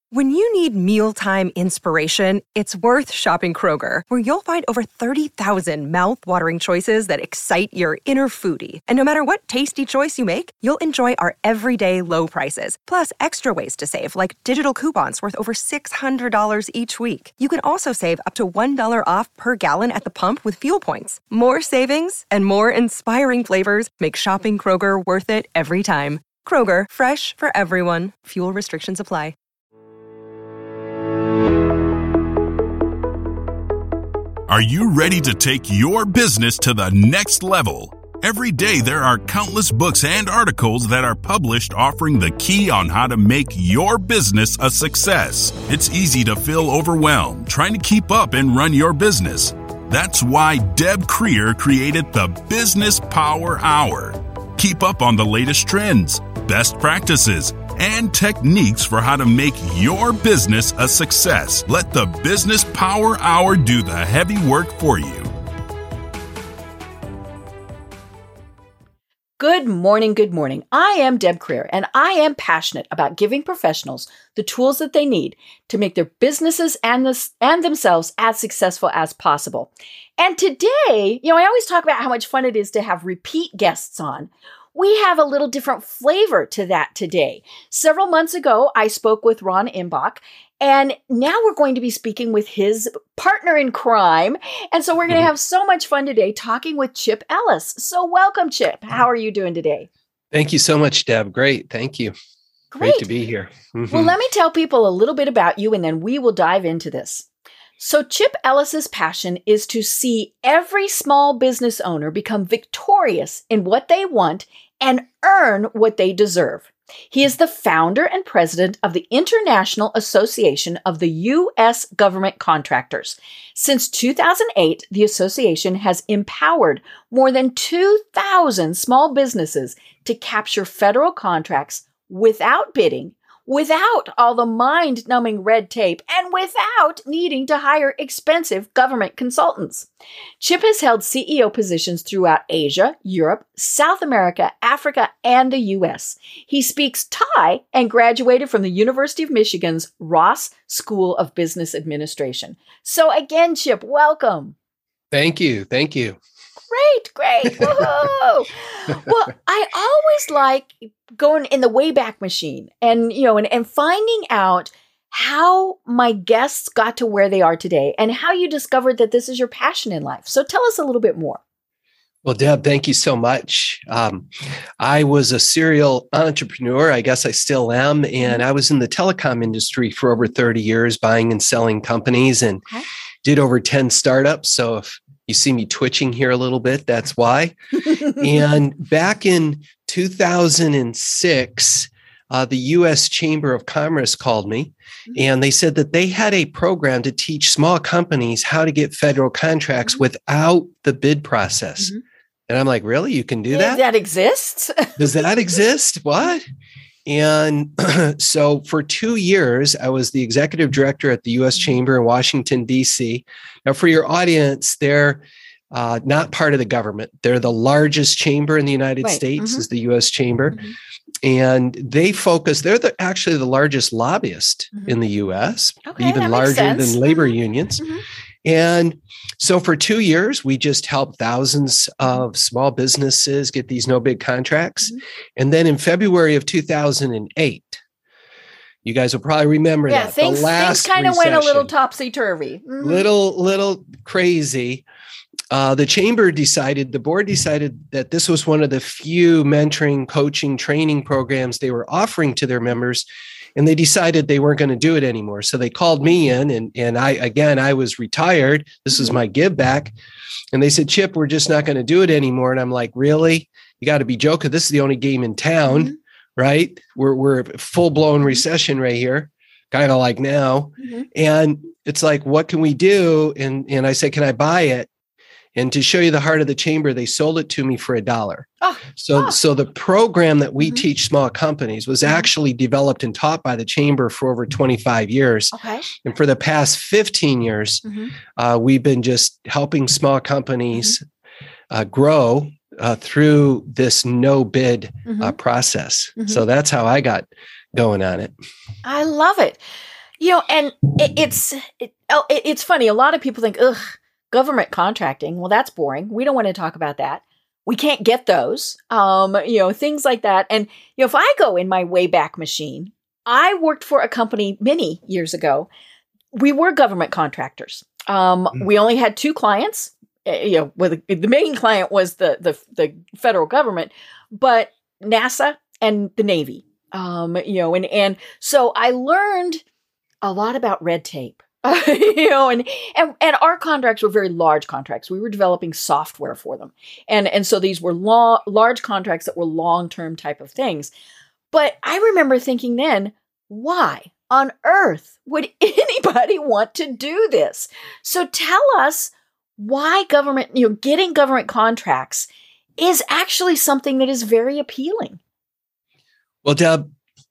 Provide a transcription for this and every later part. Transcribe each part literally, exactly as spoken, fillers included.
When you need mealtime inspiration, it's worth shopping Kroger, where you'll find over thirty thousand mouth-watering choices that excite your inner foodie. And no matter what tasty choice you make, you'll enjoy our everyday low prices, plus extra ways to save, like digital coupons worth over six hundred dollars each week. You can also save up to one dollar off per gallon at the pump with fuel points. More savings and more inspiring flavors make shopping Kroger worth it every time. Kroger, fresh for everyone. Fuel restrictions apply. Are you ready to take your business to the next level? Every day there are countless books and articles that are published offering the key on how to make your business a success. It's easy to feel overwhelmed trying to keep up and run your business. That's why Deb Creer created the Business Power Hour. Keep up on the latest trends, best practices, and techniques for how to make your business a success. Let the Business Power Hour do the heavy work for you. Good morning, good morning. I am Deb Creer, and I am passionate about giving professionals the tools that they need to make their businesses and, this, and themselves as successful as possible. And today, you know, I always talk about how much fun it is to have repeat guests on. We have a little different flavor to that today. Several months ago, I spoke with Ron Imbach, and now we're going to be speaking with his partner in crime. And so we're going to have so much fun today talking with Chip Ellis. So welcome, Chip. How are you doing today? Thank you so much, Deb. Great. Thank you. Great, Great to be here. Mm-hmm. Well, let me tell people a little bit about you, and then we will dive into this. So Chip Ellis's passion is to see every small business owner become victorious in what they want and earn what they deserve. He is the founder and president of the International Association of the U S Government Contractors. Since two thousand eight, the association has empowered more than two thousand small businesses to capture federal contracts without bidding, without all the mind-numbing red tape, and without needing to hire expensive government consultants. Chip has held C E O positions throughout Asia, Europe, South America, Africa, and the U S. He speaks Thai and graduated from the University of Michigan's Ross School of Business Administration. So again, Chip, welcome. Thank you. Thank you. Great, great. Whoa. Well, I always like going in the Wayback Machine and, you know, and, and finding out how my guests got to where they are today and how you discovered that this is your passion in life. So tell us a little bit more. Well, Deb, thank you so much. Um, I was a serial entrepreneur. I guess I still am. And I was in the telecom industry for over thirty years, buying and selling companies, and okay. did over ten startups. So if you see me twitching here a little bit, that's why. And back in two thousand six, uh, the U S Chamber of Commerce called me, mm-hmm. and they said that they had a program to teach small companies how to get federal contracts mm-hmm. without the bid process. Mm-hmm. And I'm like, really? You can do yeah, that? That exists? Does that exist? What? And so for two years, I was the executive director at the U S Chamber in Washington, D C. Now, for your audience, they're uh, not part of the government. They're the largest chamber in the United right. States, mm-hmm. is the U S Chamber. Mm-hmm. And they focus, they're the, actually the largest lobbyist mm-hmm. in the U S, okay, even larger than labor unions. Mm-hmm. And so for two years, we just helped thousands of small businesses get these no bid contracts. Mm-hmm. And then in February of two thousand eight, you guys will probably remember yeah, that. Things, the last things kind of went a little topsy-turvy. Mm-hmm. Little, little crazy. Uh, the chamber decided, the board decided that this was one of the few mentoring, coaching, training programs they were offering to their members. And they decided they weren't going to do it anymore. So they called me in, and, and I, again, I was retired. This is my give back. And they said, Chip, we're just not going to do it anymore. And I'm like, really? You got to be joking. This is the only game in town, mm-hmm. right? We're, we're full blown recession right here, kind of like now. Mm-hmm. And it's like, what can we do? And, and I said, can I buy it? And to show you the heart of the chamber, they sold it to me for a dollar. Oh, so, oh. so the program that we mm-hmm. teach small companies was actually developed and taught by the chamber for over twenty-five years. Okay. And for the past fifteen years, mm-hmm. uh, we've been just helping small companies mm-hmm. uh, grow uh, through this no bid mm-hmm. uh, process. Mm-hmm. So that's how I got going on it. I love it. You know, and it, it's it, oh, it, it's funny. A lot of people think, ugh, government contracting. Well, that's boring. We don't want to talk about that. We can't get those. Um, you know, things like that. And you know, if I go in my Wayback Machine, I worked for a company many years ago. We were government contractors. Um, mm. We only had two clients. You know, well, the, the main client was the the the federal government, but NASA and the Navy. Um, you know, and and so I learned a lot about red tape, you know, and, and, and our contracts were very large contracts. We were developing software for them. And, and so these were law, large contracts that were long-term type of things. But I remember thinking then, why on earth would anybody want to do this? So tell us why government, you know, getting government contracts is actually something that is very appealing. Well, Deb,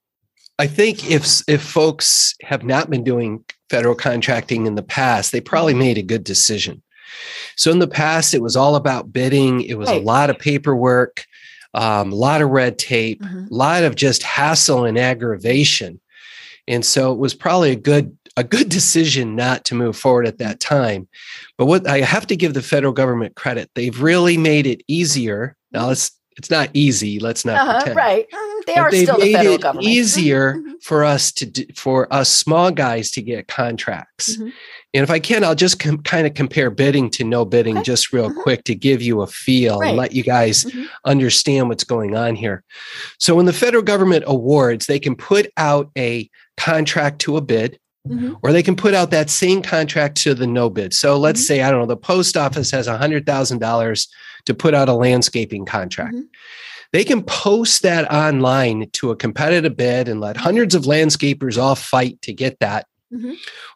I think if if folks have not been doing federal contracting in the past, they probably made a good decision. So in the past, it was all about bidding. It was right. a lot of paperwork, um, a lot of red tape, mm-hmm. a lot of just hassle and aggravation. And so it was probably a good a good decision not to move forward at that time. But what I have to give the federal government credit, they've really made it easier. Now, it's it's not easy. Let's not uh-huh, pretend. Right. They but are still the federal government. They've made it easier for us to do, for us small guys to get contracts. Mm-hmm. And if I can, I'll just com- kind of compare bidding to no bidding, okay. just real mm-hmm. quick to give you a feel right. and let you guys mm-hmm. understand what's going on here. So when the federal government awards, they can put out a contract to a bid, mm-hmm. or they can put out that same contract to the no bid. So let's mm-hmm. say, I don't know, the post office has one hundred thousand dollars to put out a landscaping contract. Mm-hmm. They can post that online to a competitive bid and let hundreds of landscapers all fight to get that. Mm-hmm.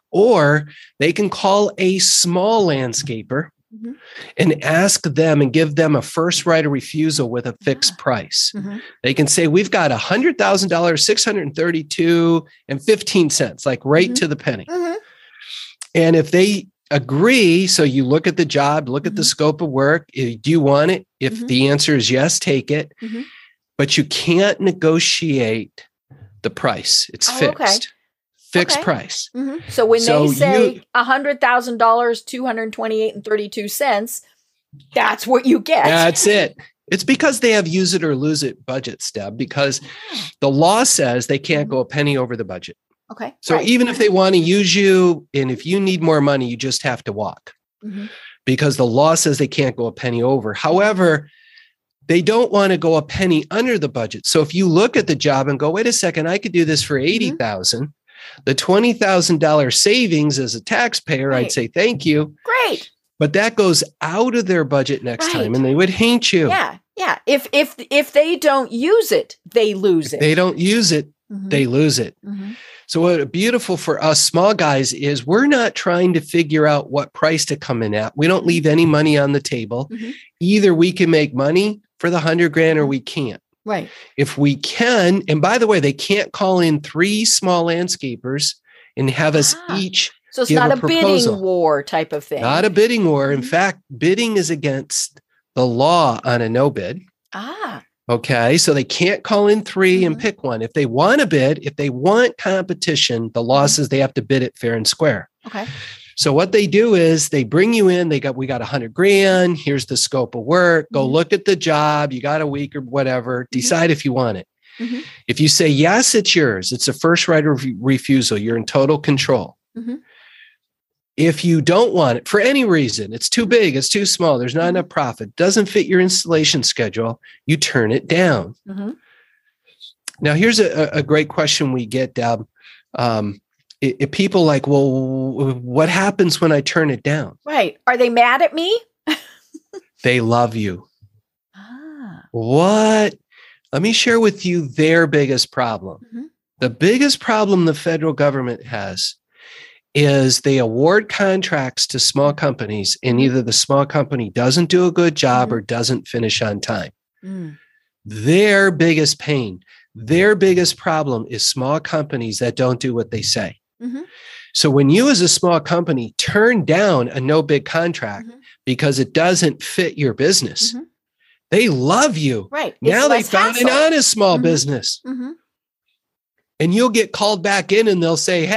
Or they can call a small landscaper mm-hmm. and ask them and give them a first right of refusal with a fixed yeah. price. Mm-hmm. They can say, we've got one hundred thousand dollars, six hundred thirty-two dollars and fifteen cents, like right mm-hmm. to the penny. Mm-hmm. And if they agree, so you look at the job, look at mm-hmm. the scope of work. Do you want it? If mm-hmm. the answer is yes, take it. Mm-hmm. But you can't negotiate the price. It's oh, fixed. Okay. Fixed okay. price. Mm-hmm. So when so they say one hundred thousand dollars, two hundred twenty-eight dollars and thirty-two cents, that's what you get. That's it. It's because they have use it or lose it budget, Steb, because the law says they can't mm-hmm. go a penny over the budget. Okay. So right. even if they want to use you, and if you need more money, you just have to walk mm-hmm. because the law says they can't go a penny over. However, they don't want to go a penny under the budget. So if you look at the job and go, wait a second, I could do this for eighty thousand dollars. Mm-hmm. The twenty thousand dollars savings as a taxpayer, right. I'd say, thank you. Great. But that goes out of their budget next right. time and they would hate you. Yeah. Yeah. If, if, if they don't use it, they lose if it. They don't use it. Mm-hmm. They lose it. Mm-hmm. So what beautiful for us small guys is we're not trying to figure out what price to come in at. We don't leave any money on the table. Mm-hmm. Either we can make money for the hundred grand or we can't. Right. If we can, and by the way, they can't call in three small landscapers and have us ah, each so it's give not a, a proposal. bidding war type of thing. Not a bidding war. In fact, bidding is against the law on a no bid. Ah. Okay, so they can't call in three mm-hmm. and pick one. If they want to bid, if they want competition, the law says they have to bid it fair and square. Okay. So what they do is they bring you in, they got, we got a hundred grand. Here's the scope of work. Go mm-hmm. look at the job. You got a week or whatever, decide mm-hmm. if you want it. Mm-hmm. If you say, yes, it's yours. It's a first right of refusal. You're in total control. Mm-hmm. If you don't want it for any reason, it's too big, it's too small, there's not mm-hmm. enough profit, doesn't fit your installation schedule, you turn it down. Mm-hmm. Now, here's a, a great question we get, Deb. Um, it, it, people like, well, what happens when I turn it down? Right. Are they mad at me? They love you. Ah. What? Let me share with you their biggest problem. Mm-hmm. The biggest problem the federal government has is they award contracts to small companies and either the small company doesn't do a good job mm-hmm. or doesn't finish on time. Mm. Their biggest pain, their biggest problem is small companies that don't do what they say. Mm-hmm. So when you as a small company turn down a no bid contract mm-hmm. because it doesn't fit your business, mm-hmm. they love you. Right. Now they found an honest small mm-hmm. business. Mm-hmm. And you'll get called back in and they'll say, hey,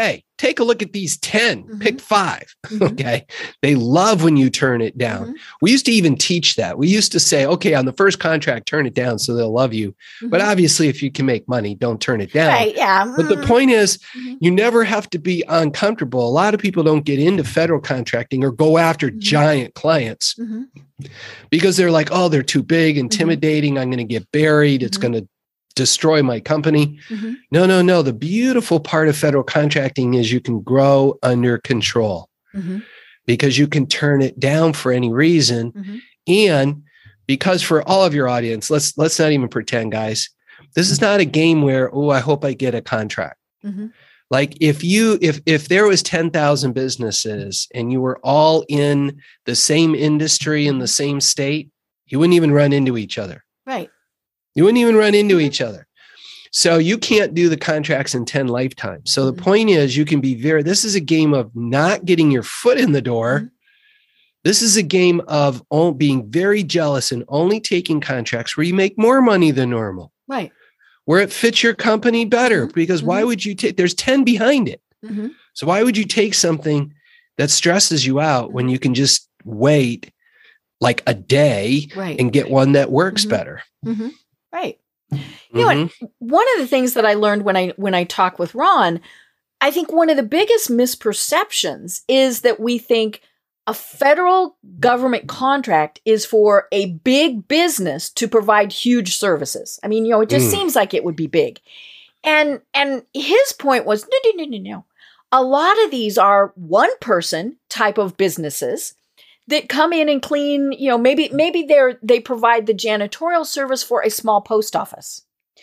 take a look at these ten, Mhm. pick five. Mhm. Okay. They love when you turn it down. Mhm. We used to even teach that. We used to say, okay, on the first contract, turn it down so they'll love you. But Mhm. obviously, if you can make money, don't turn it down. Right. Yeah. But the Mhm. point is, Mhm. you never have to be uncomfortable. A lot of people don't get into federal contracting or go after Mhm. giant clients Mhm. because they're like, oh, they're too big, intimidating. I'm going to get buried. It's Mhm. going to destroy my company. Mhm. No, no, no. The beautiful part of federal contracting is you can grow under control Mhm. because you can turn it down for any reason. Mhm. And because for all of your audience, let's let's not even pretend, guys. This is not a game where, oh, I hope I get a contract. Mhm. Like if you if if there was ten thousand businesses and you were all in the same industry in the same state, you wouldn't even run into each other. Right. You wouldn't even run into Mhm. each other. So you can't do the contracts in ten lifetimes. So the Mhm. point is you can be very, this is a game of not getting your foot in the door. Mhm. This is a game of all, being very jealous and only taking contracts where you make more money than normal, Right. where it fits your company better. Mhm. Because why Mhm. would you take, there's ten behind it. Mhm. So why would you take something that stresses you out when Mhm. you can just wait like a day Right. and get one that works Mhm. better? Mhm. Right. You know what? Mhm. One of the things that I learned when I when I talk with Ron, I think one of the biggest misperceptions is that we think a federal government contract is for a big business to provide huge services. I mean, you know, it just Mm. seems like it would be big. And and his point was no, no, no, no, no. A lot of these are one person type of businesses that come in and clean, you know, maybe maybe they're they provide the janitorial service for a small post office.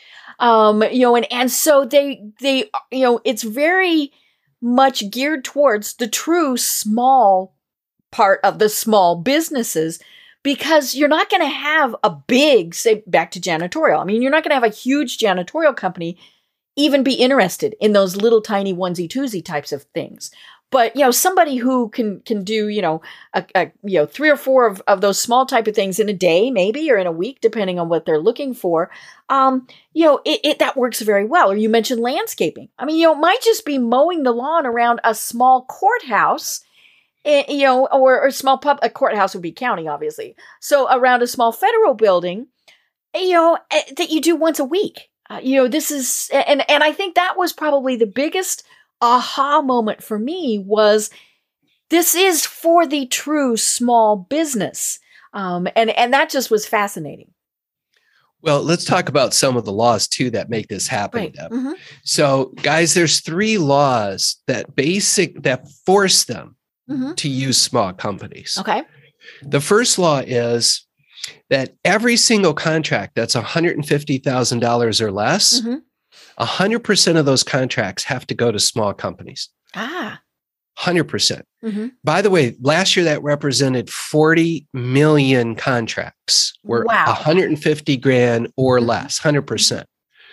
Um, you know, and and so they they you know, it's very much geared towards the true small part of the small businesses because you're not going to have a big, say back to janitorial. I mean, you're not going to have a huge janitorial company even be interested in those little tiny onesie twosie types of things. But, you know, somebody who can can do, you know, a, a you know, three or four of, of those small type of things in a day, maybe, or in a week, depending on what they're looking for, um, you know, it, it that works very well. Or you mentioned landscaping. I mean, you know, it might just be mowing the lawn around a small courthouse, eh, you know, or, or a small pub. A courthouse would be county, obviously. So around a small federal building, you know, eh, that you do once a week. Uh, you know, this is, and and I think that was probably the biggest aha moment for me was this is for the true small business. Um, and, and that just was fascinating. Well, let's talk about some of the laws too that make this happen. Right. Deb. Mm-hmm. So, guys, there's three laws that basic that force them Mm-hmm. to use small companies. Okay. The first law is that every single contract that's one hundred fifty thousand dollars or less, Mm-hmm. one hundred percent of those contracts have to go to small companies. Ah. one hundred percent. Mm-hmm. By the way, last year that represented forty million contracts were Wow. one hundred fifty grand or Mhm. less, one hundred percent.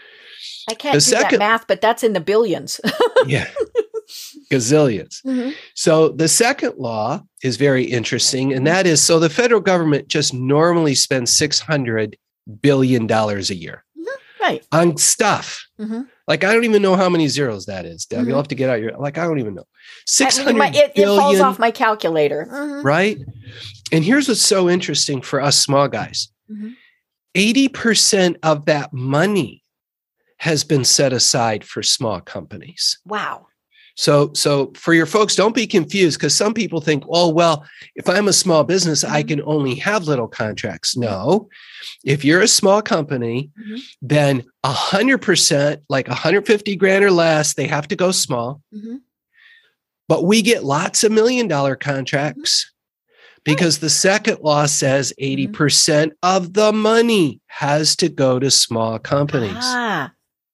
I can't The do that second- math, but that's in the billions. Yeah. Gazillions. Mm-hmm. So the second law is very interesting. And that is, so the federal government just normally spends six hundred billion dollars a year Right. on stuff. Mm-hmm. Like, I don't even know how many zeros that is, Deb. Mhm. You'll have to get out your, like, I don't even know. I six mean, hundred my- it, it falls billion, off my calculator. Mhm. right? And here's what's so interesting for us small guys. Mhm. eighty percent of that money has been set aside for small companies. Wow. So, so for your folks, don't be confused because some people think, oh, well, if I'm a small business, I Mhm. can only have little contracts. No, if you're a small company, Mhm. then one hundred percent, like one hundred fifty grand or less, they have to go small. Mm-hmm. But we get lots of million dollar contracts because the second law says eighty percent of the money has to go to small companies. Ah.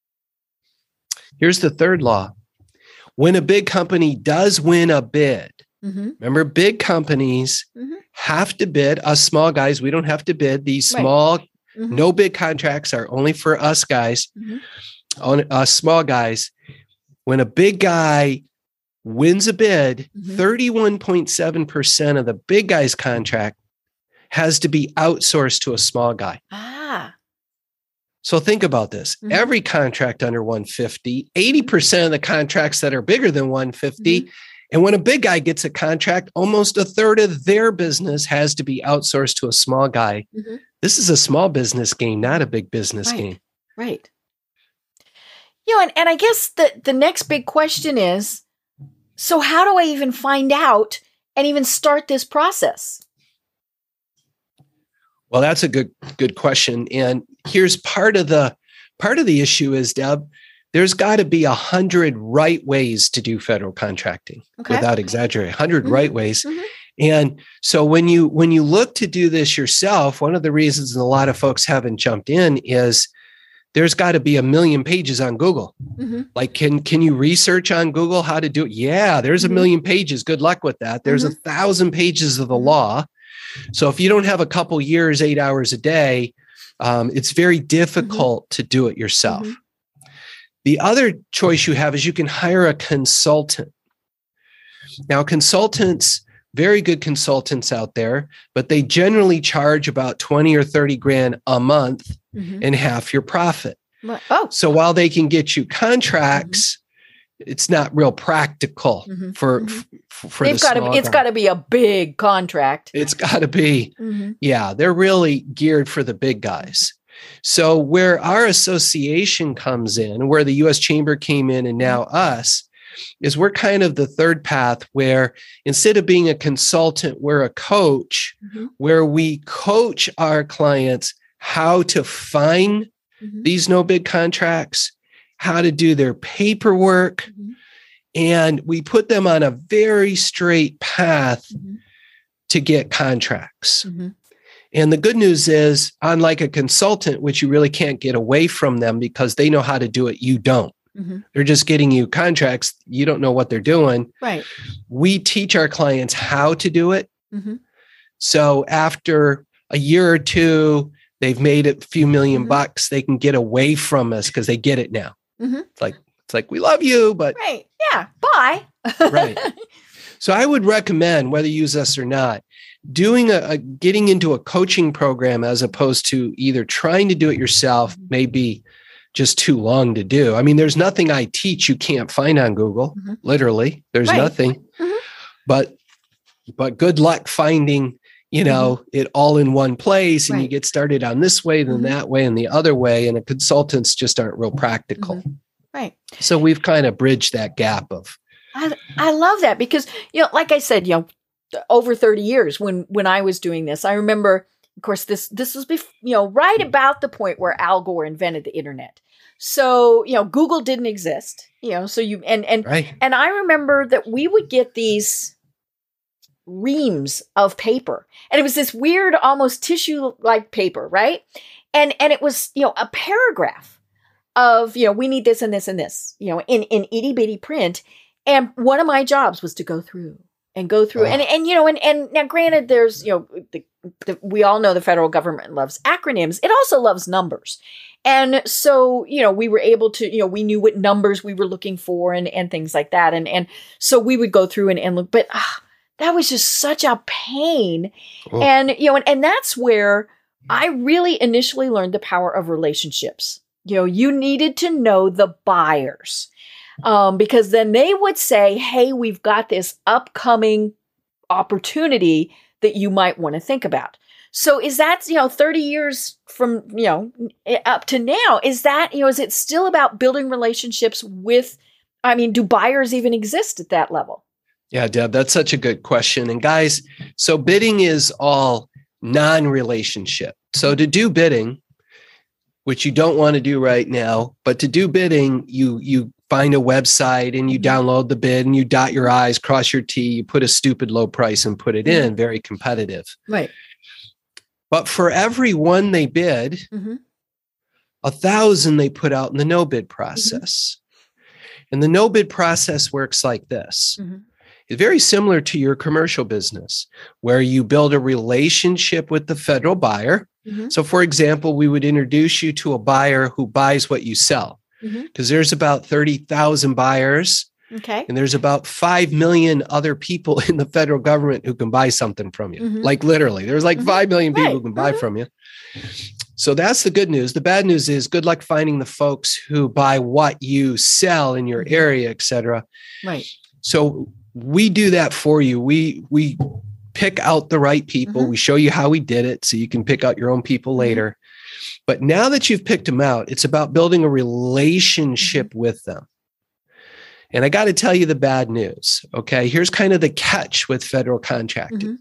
Here's the third law. When a big company does win a bid, Mm-hmm. remember, big companies Mhm. have to bid. Us small guys, we don't have to bid. These Right. small, Mhm. no bid contracts are only for us guys, Mhm. on us small guys. When a big guy wins a bid, Mhm. thirty-one point seven percent of the big guy's contract has to be outsourced to a small guy. Ah. So think about this. Mm-hmm. Every contract under one fifty, eighty percent of the contracts that are bigger than one fifty. Mm-hmm. And when a big guy gets a contract, almost a third of their business has to be outsourced to a small guy. Mm-hmm. This is a small business game, not a big business right. game. Right. You know, and, and I guess the, the next big question is, so how do I even find out and even start this process? Well, that's a good good question. And here's part of the part of the issue is, Deb, there's got to be a hundred right ways to do federal contracting, okay, without exaggerating, a hundred mm-hmm. right ways. Mm-hmm. And so when you when you look to do this yourself, one of the reasons a lot of folks haven't jumped in is there's got to be a million pages on Google. Mm-hmm. Like, can can you research on Google how to do it? Yeah, there's mm-hmm. a million pages. Good luck with that. There's mm-hmm. a thousand pages of the law. So if you don't have a couple years, eight hours a day, um, it's very difficult mm-hmm. to do it yourself. Mm-hmm. The other choice you have is you can hire a consultant. Now, consultants, very good consultants out there, but they generally charge about twenty or thirty grand a month mm-hmm. and half your profit. Oh. So while they can get you contracts, mm-hmm. it's not real practical mm-hmm. for, mm-hmm. for, for They've the got small to, It's got to be a big contract. It's got to be. Mm-hmm. Yeah, they're really geared for the big guys. So where our association comes in, where the U S Chamber came in and now us, is we're kind of the third path where instead of being a consultant, we're a coach mm-hmm. where we coach our clients how to find mm-hmm. these no bid contracts, how to do their paperwork, mm-hmm. and we put them on a very straight path mm-hmm. to get contracts. Mm-hmm. And the good news is, unlike a consultant, which you really can't get away from them because they know how to do it, you don't. Mm-hmm. They're just getting you contracts. You don't know what they're doing. Right. We teach our clients how to do it. Mm-hmm. So after a year or two, they've made a few million mm-hmm. bucks, they can get away from us because they get it now. Mm-hmm. It's like, it's like, we love you, but. Right. Yeah. Bye. Right. So I would recommend, whether you use us or not, doing a, a getting into a coaching program as opposed to either trying to do it yourself, may be just too long to do. I mean, there's nothing I teach you can't find on Google. Mm-hmm. Literally, there's right. nothing. Mm-hmm. But but good luck finding, you know, mm-hmm. it all in one place, and right. you get started on this way, then mm-hmm. that way, and the other way. And the consultants just aren't real practical. Mm-hmm. Right. So we've kind of bridged that gap of. I I love that because, you know, like I said, you know, over thirty years when when I was doing this, I remember, of course, this this was bef- you know right about the point where Al Gore invented the internet. So, you know, Google didn't exist, you know, so you and and right. and I remember that we would get these reams of paper, and it was this weird, almost tissue-like paper, right? And and it was, you know, a paragraph of, you know, we need this and this and this, you know, in in itty bitty print. And one of my jobs was to go through. And go through, oh. and and you know, and and now, granted, there's you know, the, the, we all know the federal government loves acronyms. It also loves numbers, and so you know, we were able to, you know, we knew what numbers we were looking for, and and things like that, and and so we would go through and, and look. But ah, that was just such a pain, oh. and you know, and, and that's where I really initially learned the power of relationships. You know, you needed to know the buyers. Um, because then they would say, hey, we've got this upcoming opportunity that you might want to think about. So is that, you know, thirty years from, you know, up to now, is that, you know, is it still about building relationships with, I mean, do buyers even exist at that level? Yeah, Deb, that's such a good question. And guys, so bidding is all non-relationship. So to do bidding, which you don't want to do right now, but to do bidding, you, you, find a website and you download the bid and you dot your I's, cross your T, you put a stupid low price and put it in, very competitive. Right. But for every one they bid, mm-hmm. a thousand they put out in the no bid process. Mm-hmm. And the no bid process works like this. Mm-hmm. It's very similar to your commercial business where you build a relationship with the federal buyer. Mm-hmm. So for example, we would introduce you to a buyer who buys what you sell. Because mm-hmm. there's about thirty thousand buyers. Okay. And there's about five million other people in the federal government who can buy something from you. Mm-hmm. Like literally, there's like mm-hmm. five million people right. who can buy mm-hmm. from you. So that's the good news. The bad news is good luck finding the folks who buy what you sell in your area, et cetera. Right. So we do that for you. We we pick out the right people. Mm-hmm. We show you how we did it so you can pick out your own people mm-hmm. later. But now that you've picked them out, it's about building a relationship mm-hmm. with them. And I got to tell you the bad news. Okay. Here's kind of the catch with federal contracting. Mm-hmm.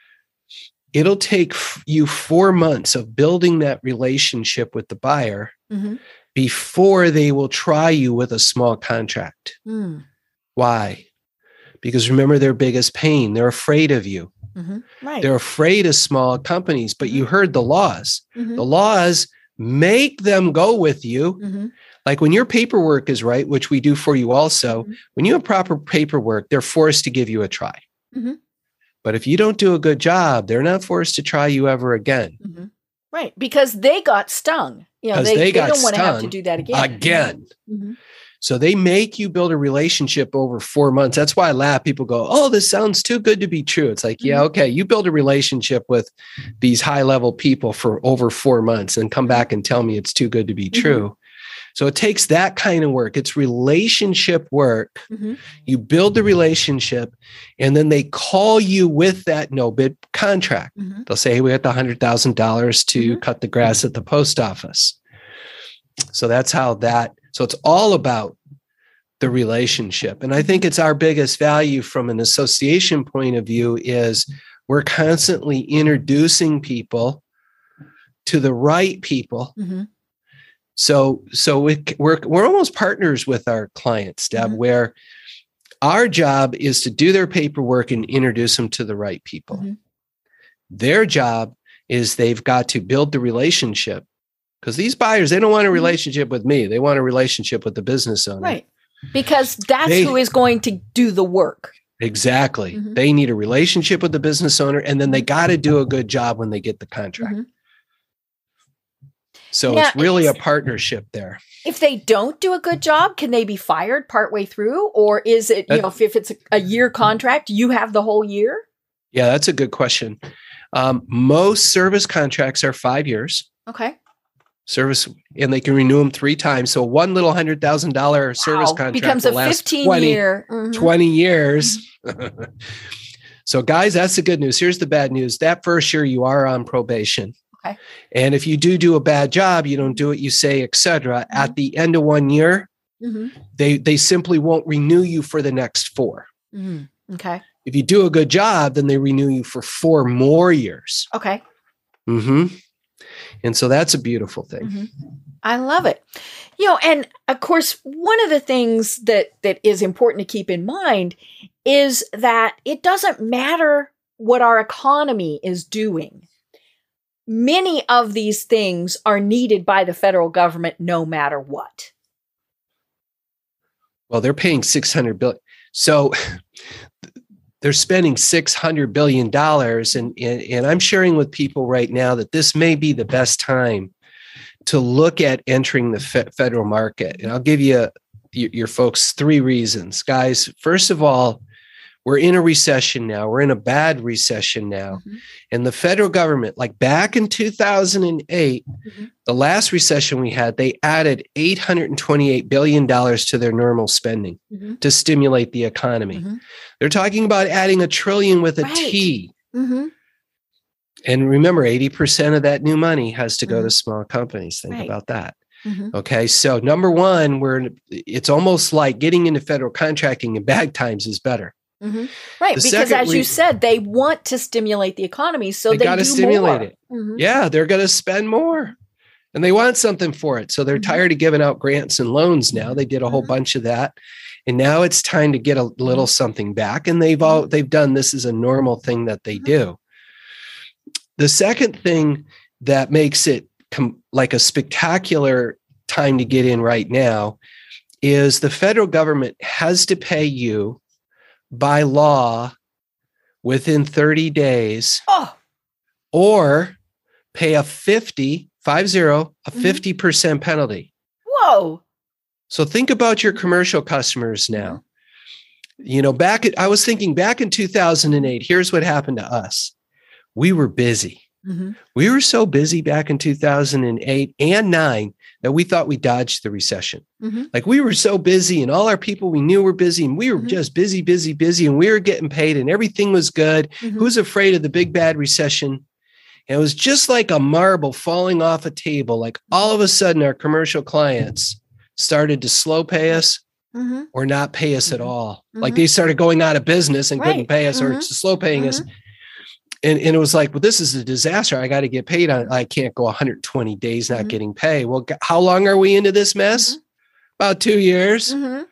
It'll take f- you four months of building that relationship with the buyer mm-hmm. before they will try you with a small contract. Mm. Why? Because remember their biggest pain. They're afraid of you. Mm-hmm. Right. They're afraid of small companies, but mm-hmm. you heard the laws. Mm-hmm. The laws make them go with you. Mm-hmm. Like when your paperwork is right, which we do for you also, mm-hmm. when you have proper paperwork, they're forced to give you a try. Mm-hmm. But if you don't do a good job, they're not forced to try you ever again. Mm-hmm. Right. Because they got stung. You know, they, they, they got don't want to have to stung do that again. Again. Mm-hmm. So they make you build a relationship over four months. That's why I laugh. People go, oh, this sounds too good to be true. It's like, mm-hmm. yeah, okay. You build a relationship with these high level people for over four months and come back and tell me it's too good to be mm-hmm. true. So it takes that kind of work. It's relationship work. Mm-hmm. You build the relationship and then they call you with that no bid contract. Mm-hmm. They'll say, hey, we got the one hundred thousand dollars to mm-hmm. cut the grass at the post office. So that's how that, so it's all about the relationship. And I think it's our biggest value from an association point of view is we're constantly introducing people to the right people. Mm-hmm. So, so we, we're we're almost partners with our clients, Deb, mm-hmm. where our job is to do their paperwork and introduce them to the right people. Mm-hmm. Their job is they've got to build the relationship because these buyers, they don't want a relationship with me. They want a relationship with the business owner. Right. Because that's they, who is going to do the work. Exactly. Mm-hmm. They need a relationship with the business owner, and then they got to do a good job when they get the contract. Mm-hmm. So now, it's really a partnership there. If they don't do a good job, can they be fired partway through? Or is it, you that, know, if, if it's a, a year contract, you have the whole year? Yeah, that's a good question. Um, most service contracts are five years. Okay. Service, and they can renew them three times. So one little one hundred thousand dollars wow. service contract becomes a fifteen twenty, year. Mm-hmm. twenty years. So guys, that's the good news. Here's the bad news. That first year you are on probation. Okay. And if you do do a bad job, you don't do what you say, et cetera. Mm-hmm. At the end of one year, mm-hmm. they they simply won't renew you for the next four. Mm-hmm. Okay. If you do a good job, then they renew you for four more years. Okay. Mm-hmm. And so that's a beautiful thing. Mm-hmm. I love it. You know, and of course, one of the things that that is important to keep in mind is that it doesn't matter what our economy is doing. Many of these things are needed by the federal government no matter what. Well, they're paying six hundred billion dollars. So they're spending six hundred billion dollars. And, and, and I'm sharing with people right now that this may be the best time to look at entering the fe- federal market. And I'll give you your, your folks three reasons. Guys, first of all, we're in a recession now. We're in a bad recession now. Mm-hmm. And the federal government, like back in two thousand eight, mm-hmm. the last recession we had, they added eight hundred twenty-eight billion dollars to their normal spending mm-hmm. to stimulate the economy. Mm-hmm. They're talking about adding a trillion with a right. T. Mm-hmm. And remember, eighty percent of that new money has to go mm-hmm. to small companies. Think right. about that. Mm-hmm. Okay. So number one, we're it's almost like getting into federal contracting in bad times is better. Mm-hmm. Right. The because as re- you said, they want to stimulate the economy. So they, they got to stimulate more. it. Mm-hmm. Yeah. They're going to spend more and they want something for it. So they're mm-hmm. tired of giving out grants and loans now. They did a whole mm-hmm. bunch of that. And now it's time to get a little something back. And they've all, they've done, this is a normal thing that they mm-hmm. do. The second thing that makes it com- like a spectacular time to get in right now is the federal government has to pay you by law within thirty days oh. or pay a fifty, five zero, a fifty percent penalty. Whoa. So think about your commercial customers now. You know, back at, I was thinking back in two thousand eight, here's what happened to us. We were busy. Mm-hmm. We were so busy back in two thousand eight and nine that we thought we dodged the recession. Mm-hmm. Like we were so busy and all our people we knew were busy and we were mm-hmm. just busy, busy, busy. And we were getting paid and everything was good. Mm-hmm. Who's afraid of the big bad recession? And it was just like a marble falling off a table. Like all of a sudden our commercial clients started to slow pay us mm-hmm. or not pay us mm-hmm. at all. Mm-hmm. Like they started going out of business and right. couldn't pay us mm-hmm. or slow paying mm-hmm. us. And, and it was like, well, this is a disaster. I got to get paid on. I can't go one hundred twenty days not mm-hmm. getting paid. Well, how long are we into this mess? Mm-hmm. About two years. Mm-hmm.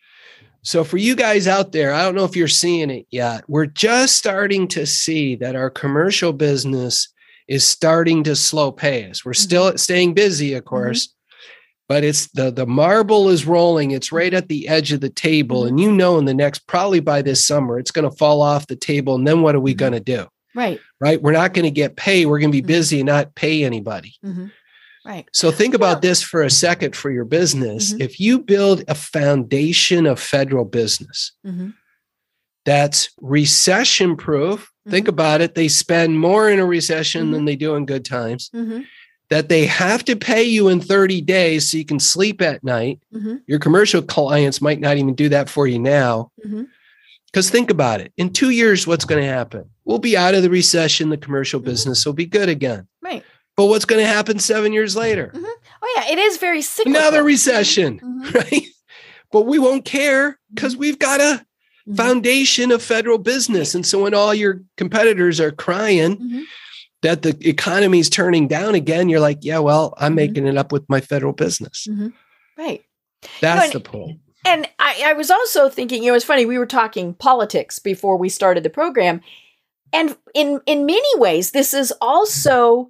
So for you guys out there, I don't know if you're seeing it yet. We're just starting to see that our commercial business is starting to slow pay us. We're mm-hmm. still staying busy, of course, mm-hmm. but it's the, the marble is rolling. It's right at the edge of the table. Mm-hmm. And you know, in the next, probably by this summer, it's going to fall off the table. And then what are we mm-hmm. going to do? Right. Right. We're not going to get paid. We're going to be busy and not pay anybody. Mm-hmm. Right. So think about yeah. this for a second for your business. Mm-hmm. If you build a foundation of federal business mm-hmm. that's recession proof, mm-hmm. think about it. They spend more in a recession mm-hmm. than they do in good times. Mm-hmm. That they have to pay you in thirty days so you can sleep at night. Mm-hmm. Your commercial clients might not even do that for you now. Mm-hmm. Because think about it. In two years, what's going to happen? We'll be out of the recession. The commercial mm-hmm. business will be good again. Right. But what's going to happen seven years later? Mm-hmm. Oh, yeah. It is very cyclical. Another recession, mm-hmm. right? But we won't care because we've got a mm-hmm. foundation of federal business. And so when all your competitors are crying mm-hmm. that the economy is turning down again, you're like, yeah, well, I'm mm-hmm. making it up with my federal business. Mm-hmm. Right. That's you know, the point. And I, I was also thinking, you know, it's funny, we were talking politics before we started the program. And in, in many ways, this is also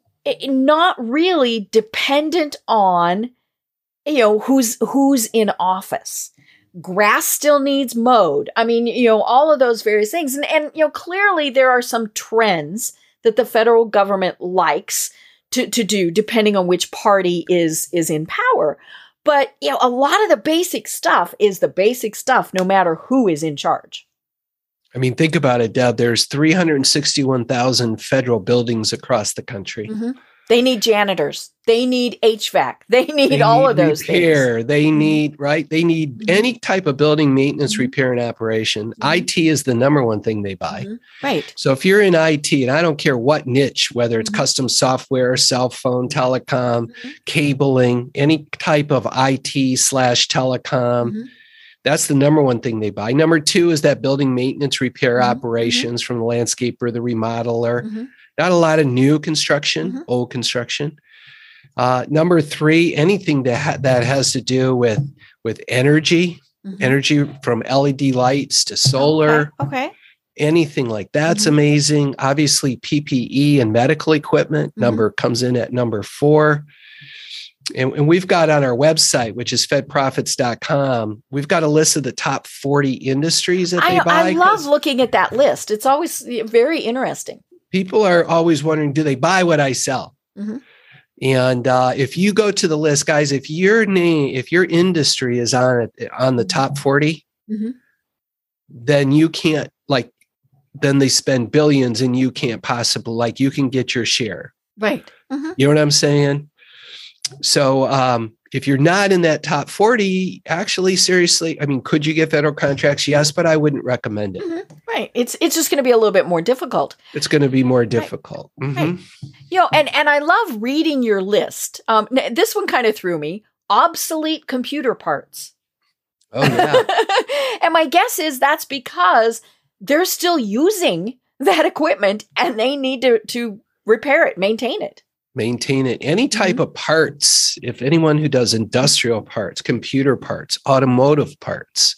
not really dependent on, you know, who's who's in office. Grass still needs mowed. I mean, you know, all of those various things. And, and you know, clearly there are some trends that the federal government likes to, to do, depending on which party is is in power. But, you know, a lot of the basic stuff is the basic stuff, no matter who is in charge. I mean, think about it, Deb. There's three hundred sixty-one thousand federal buildings across the country. Mm-hmm. They need janitors. They need H V A C. They need they all need of those repair. things. They need, right? They need mm-hmm. any type of building maintenance, mm-hmm. repair, and operation. Mm-hmm. I T is the number one thing they buy. Mm-hmm. Right. So if you're in I T, and I don't care what niche, whether it's mm-hmm. custom software, cell phone, telecom, mm-hmm. cabling, any type of I T slash telecom, mm-hmm. that's the number one thing they buy. Number two is that building maintenance, repair mm-hmm. operations from the landscaper, the remodeler. Mm-hmm. Not a lot of new construction, mm-hmm. old construction. Uh, number three, anything that ha- that has to do with with energy, mm-hmm. energy from L E D lights to solar, okay, okay. anything like that's mm-hmm. amazing. Obviously, P P E and medical equipment mm-hmm. number comes in at number four. And, and we've got on our website, which is fed profits dot com, we've got a list of the top forty industries that they I, buy. I love looking at that list. It's always very interesting. People are always wondering, do they buy what I sell? Mm-hmm. And uh, if you go to the list, guys, if your name, if your industry is on it, on the top forty, mm-hmm. then you can't like, then they spend billions and you can't possibly like, you can get your share. Right. Mm-hmm. You know what I'm saying? So um, if you're not in that top forty, actually, seriously, I mean, could you get federal contracts? Yes, but I wouldn't recommend it. Mm-hmm. Right. It's it's just going to be a little bit more difficult. It's going to be more difficult. Right. Mm-hmm. Right. You know, and, and I love reading your list. Um, this one kind of threw me. Obsolete computer parts. Oh, yeah. And my guess is that's because they're still using that equipment and they need to, to repair it, maintain it. Maintain it. Any type mm-hmm. of parts, if anyone who does industrial parts, computer parts, automotive parts,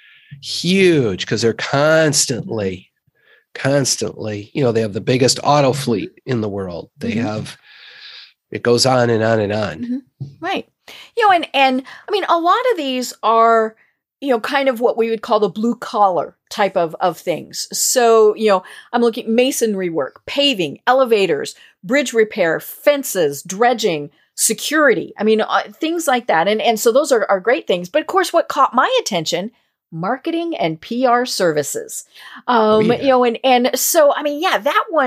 huge because they're constantly, constantly, you know, they have the biggest auto fleet in the world. They mm-hmm. have, it goes on and on and on. Mm-hmm. Right. You know, and, and I mean, a lot of these are, you know, kind of what we would call the blue collar type of, of things. So, you know, I'm looking at masonry work, paving, elevators, bridge repair, fences, dredging, security. I mean, uh, things like that. And, and so those are, are great things. But of course, what caught my attention, marketing and P R services. Um, oh, yeah. You know, and, and so, I mean, yeah, that one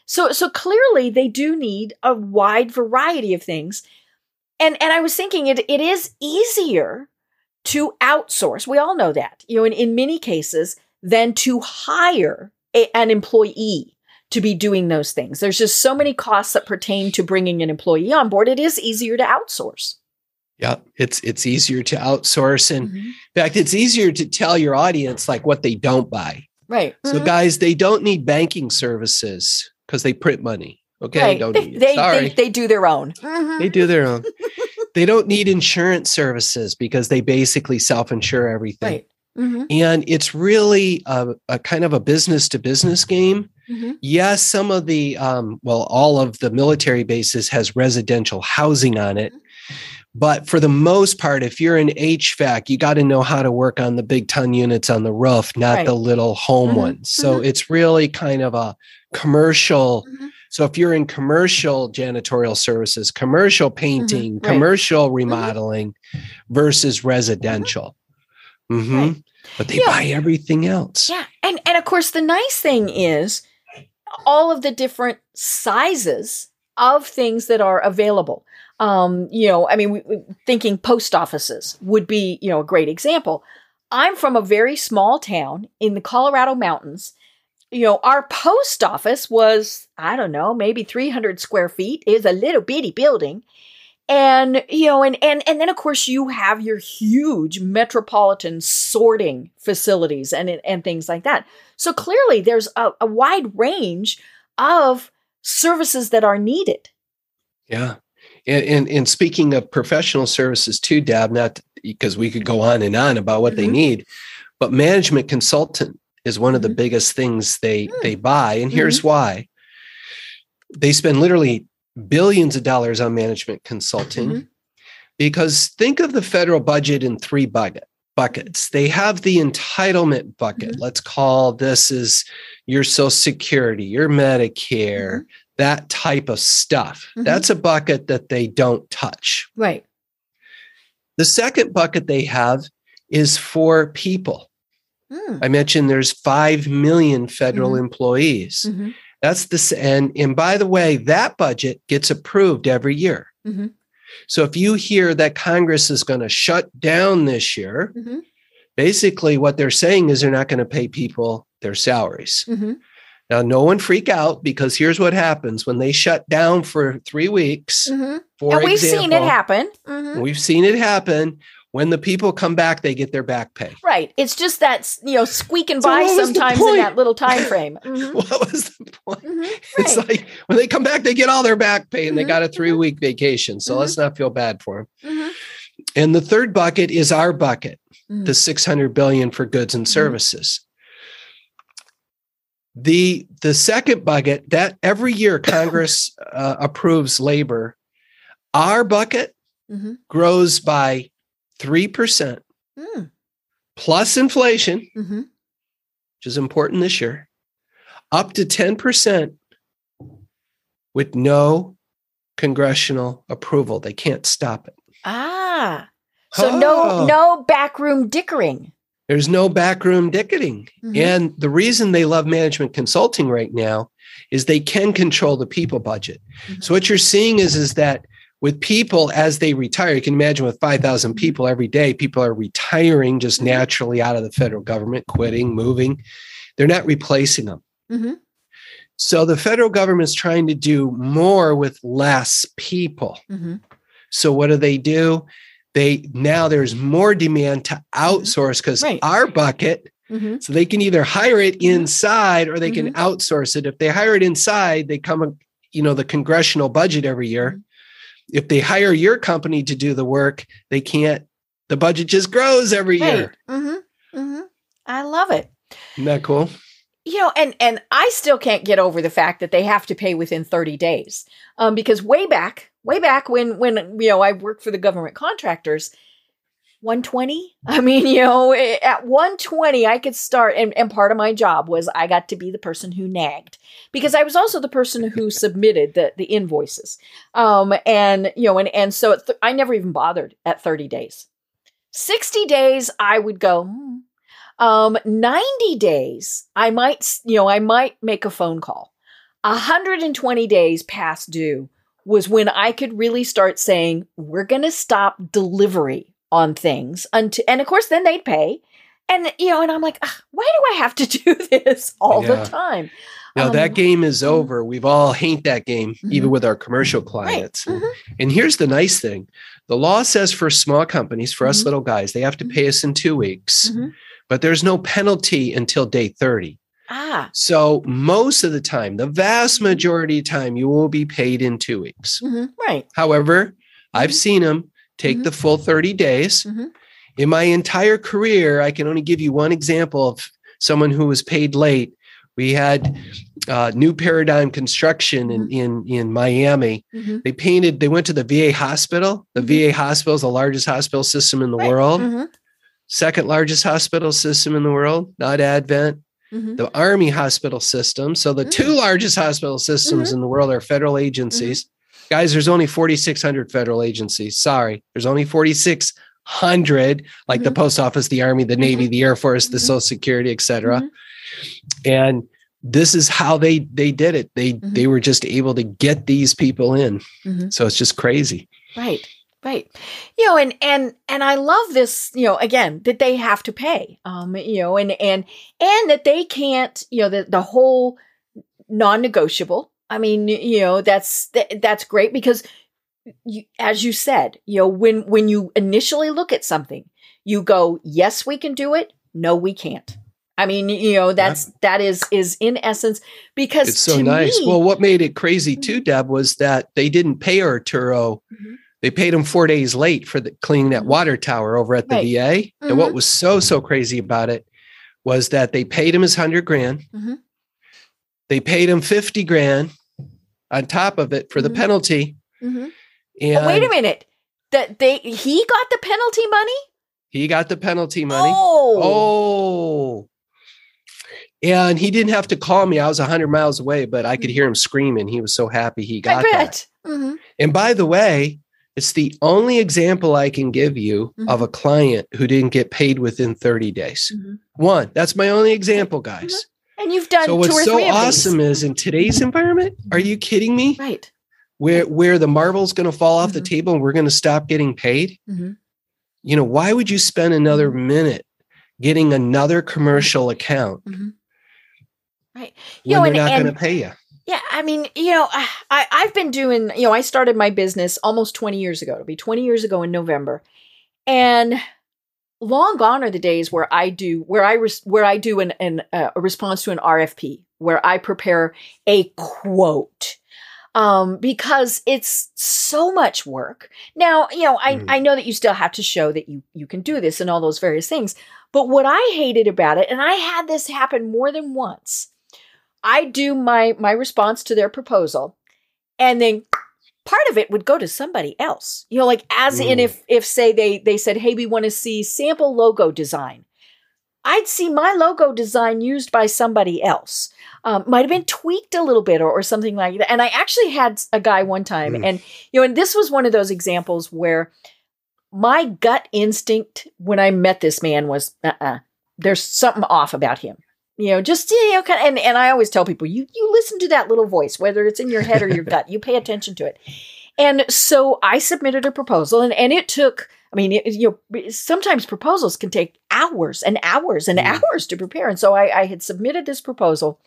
So, so clearly they do need a wide variety of things. And, and I was thinking it, it is easier to outsource. We all know that, you know, in, in many cases than to hire a, an employee to be doing those things. There's just so many costs that pertain to bringing an employee on board. It is easier to outsource. Yeah, it's it's easier to outsource. And Mm-hmm. in fact, it's easier to tell your audience like what they don't buy. Right. So Mhm. guys, they don't need banking services because they print money. Okay. Right. Don't They, need it. they, Sorry. they, they do their own. Mhm. They do their own. They don't need insurance services because they basically self-insure everything. Right. Mhm. And it's really a, a kind of a business to business game. Mhm. Yes, some of the, um, well, all of the military bases has residential housing on it. But for the most part, if you're in H V A C, you got to know how to work on the big ton units on the roof, not Right. the little home Mhm. ones. So Mhm. it's really kind of a commercial. Mhm. So if you're in commercial janitorial services, commercial painting, Right. commercial remodeling versus residential. Mhm. Right. But they Yeah. buy everything else. Yeah. And, and of course, the nice thing is all of the different sizes of things that are available. Um, you know, I mean, we, we- thinking post offices would be, you know, a great example. I'm from a very small town in the Colorado mountains. You know, our post office was, I don't know, maybe three hundred square feet. It was a little bitty building. And, you know, and, and, and then of course you have your huge metropolitan sorting facilities and, and things like that. So clearly there's a, a wide range of services that are needed. Yeah. And, and, and speaking of professional services too, Deb, not because we could go on and on about what they Mhm. need, but management consultant is one of the Mhm. biggest things they, Mm. they buy. And here's why. They spend literally billions of dollars on management consulting Mhm. because think of the federal budget in three bucket, buckets. They have the entitlement bucket. Mhm. Let's call this is your Social Security, your Medicare, Mhm. that type of stuff. Mhm. That's a bucket that they don't touch. Right. The second bucket they have is for people. Mm. I mentioned there's five million federal Mhm. employees. Mhm. That's the, s- and, and by the way, that budget gets approved every year. Mhm. So if you hear that Congress is going to shut down this year, Mhm. basically what they're saying is they're not going to pay people their salaries. Mhm. Now, no one freak out because here's what happens when they shut down for three weeks. Mhm. For And we've seen it example, happen. Mhm. We've seen it happen. When the people come back, they get their back pay. Right. It's just that, you know, squeaking So by what was the sometimes in point? that little time frame. Mhm. What was the point? Mhm. It's Right. like when they come back, they get all their back pay and they Mhm. got a three week vacation. So Mhm. let's not feel bad for them. Mhm. And the third bucket is our bucket, Mhm. the six hundred billion for goods and Mhm. services. The, the second bucket that every year Congress uh, approves labor, our bucket Mhm. grows by three percent Mm. plus inflation, Mhm. which is important this year, up to ten percent with no congressional approval. They can't stop it. Ah. So no Oh. no backroom dickering. There's no backroom dicketing. Mhm. And the reason they love management consulting right now is they can control the people budget. Mhm. So what you're seeing is, is that with people as they retire, you can imagine with five thousand people every day, people are retiring just Mhm. naturally out of the federal government, quitting, moving. They're not replacing them. Mhm. So the federal government's trying to do more with less people. Mhm. So what do they do? They now there's more demand to outsource because Right. our bucket, Mhm. so they can either hire it Mhm. inside or they can Mhm. outsource it. If they hire it inside, they come, you know, the congressional budget every year. Mhm. If they hire your company to do the work, they can't, the budget just grows every Right. year. Mhm. Mhm. I love it. Isn't that cool? You know, and and I still can't get over the fact that they have to pay within thirty days. Um, because way back, way back when when you know I worked for the government contractors, one twenty. I mean, you know, at one twenty I could start, and, and part of my job was I got to be the person who nagged because I was also the person who submitted the the invoices. Um, and you know, and and so it th- I never even bothered at thirty days. sixty days, I would go. Hmm. Um, ninety days, I might, you know, I might make a phone call. one hundred twenty days past due was when I could really start saying, we're going to stop delivery on things. Until, and of course, then they'd pay. And, you know, and I'm like, why do I have to do this all Yeah. the time? Now Um, that game is over. We've all hate that game, Mhm. even with our commercial clients. Right. Mhm. And here's the nice thing. The law says for small companies, for us Mhm. little guys, they have to pay us in two weeks, Mhm. but there's no penalty until day thirty. Ah, So most of the time, the vast majority of time, you will be paid in two weeks. mhm, right. However, I've Mhm. seen them take Mhm. the full thirty days. Mhm. In my entire career, I can only give you one example of someone who was paid late. We had uh, New Paradigm Construction in, in, in Miami. Mhm. They painted, they went to the V A hospital. The Mhm. V A hospital is the largest hospital system in the Right. world, Mhm. second largest hospital system in the world, not Advent. Mhm. The Army hospital system. So the Mm. two largest hospital systems in the world are federal agencies. Guys, there's only forty-six hundred federal agencies. Sorry, there's only forty-six hundred, like the Mhm. post office, the Army, the Navy, Mhm. the Air Force, the Mhm. Social Security, et cetera. Mhm. And this is how they they did it. They Mhm. they were just able to get these people in. Mhm. So it's just crazy. Right. Right. You know, and, and, and I love this, you know, again, that they have to pay, um, you know, and, and, and that they can't, you know, the, the whole non-negotiable. I mean, you know, that's, that, that's great because you, as you said, you know, when, when you initially look at something, you go, yes, we can do it. No, we can't. I mean, you know, that's, that is, is in essence, because It's so to nice. me- Well, what made it crazy too, Deb, was that they didn't pay Arturo. Mhm. They paid him four days late for the cleaning that Mhm. water tower over at the Right. V A. And Mhm. what was so, so crazy about it was that they paid him his hundred grand. Mhm. They paid him fifty grand on top of it for the Mhm. penalty. Mhm. And Oh, wait a minute. That they he got the penalty money? he got the penalty money. Oh. Oh. And he didn't have to call me. I was one hundred miles away, but I could hear him screaming. He was so happy he got I that. bet. Mhm. And by the way, it's the only example I can give you Mhm. of a client who didn't get paid within thirty days. Mhm. One, that's my only example, guys. And you've done So two or what's so three of awesome these. is in today's environment, are you kidding me? Right. Where where the marble's going to fall off the Mhm. table and we're going to stop getting paid? Mhm. You know, why would you spend another Mhm. minute getting another commercial account Mhm. Right. when You know, they're and- not and- going to pay you? Yeah, I mean, you know, I, I've been doing, you know, I started my business almost twenty years ago. It'll be twenty years ago in November. And long gone are the days where I do, where I, res, where I do an, an, uh, a response to an R F P, where I prepare a quote. Um, because it's so much work. Now, you know, I, Mm. I know that you still have to show that you, you can do this and all those various things. But what I hated about it, and I had this happen more than once, I do my my response to their proposal, and then part of it would go to somebody else. You know, like as in Mm. if if say they they said, "Hey, we want to see sample logo design." I'd see my logo design used by somebody else. Um, might have been tweaked a little bit or, or something like that. And I actually had a guy one time, Mm. and you know, and this was one of those examples where my gut instinct when I met this man was, uh-uh, there's something off about him. You know, just, you know, kind of, and, and I always tell people, you, you listen to that little voice, whether it's in your head or your gut, you pay attention to it. And so I submitted a proposal, and, and it took, I mean, it, you know, sometimes proposals can take hours and hours and Mm. hours to prepare. And so I, I had submitted this proposal,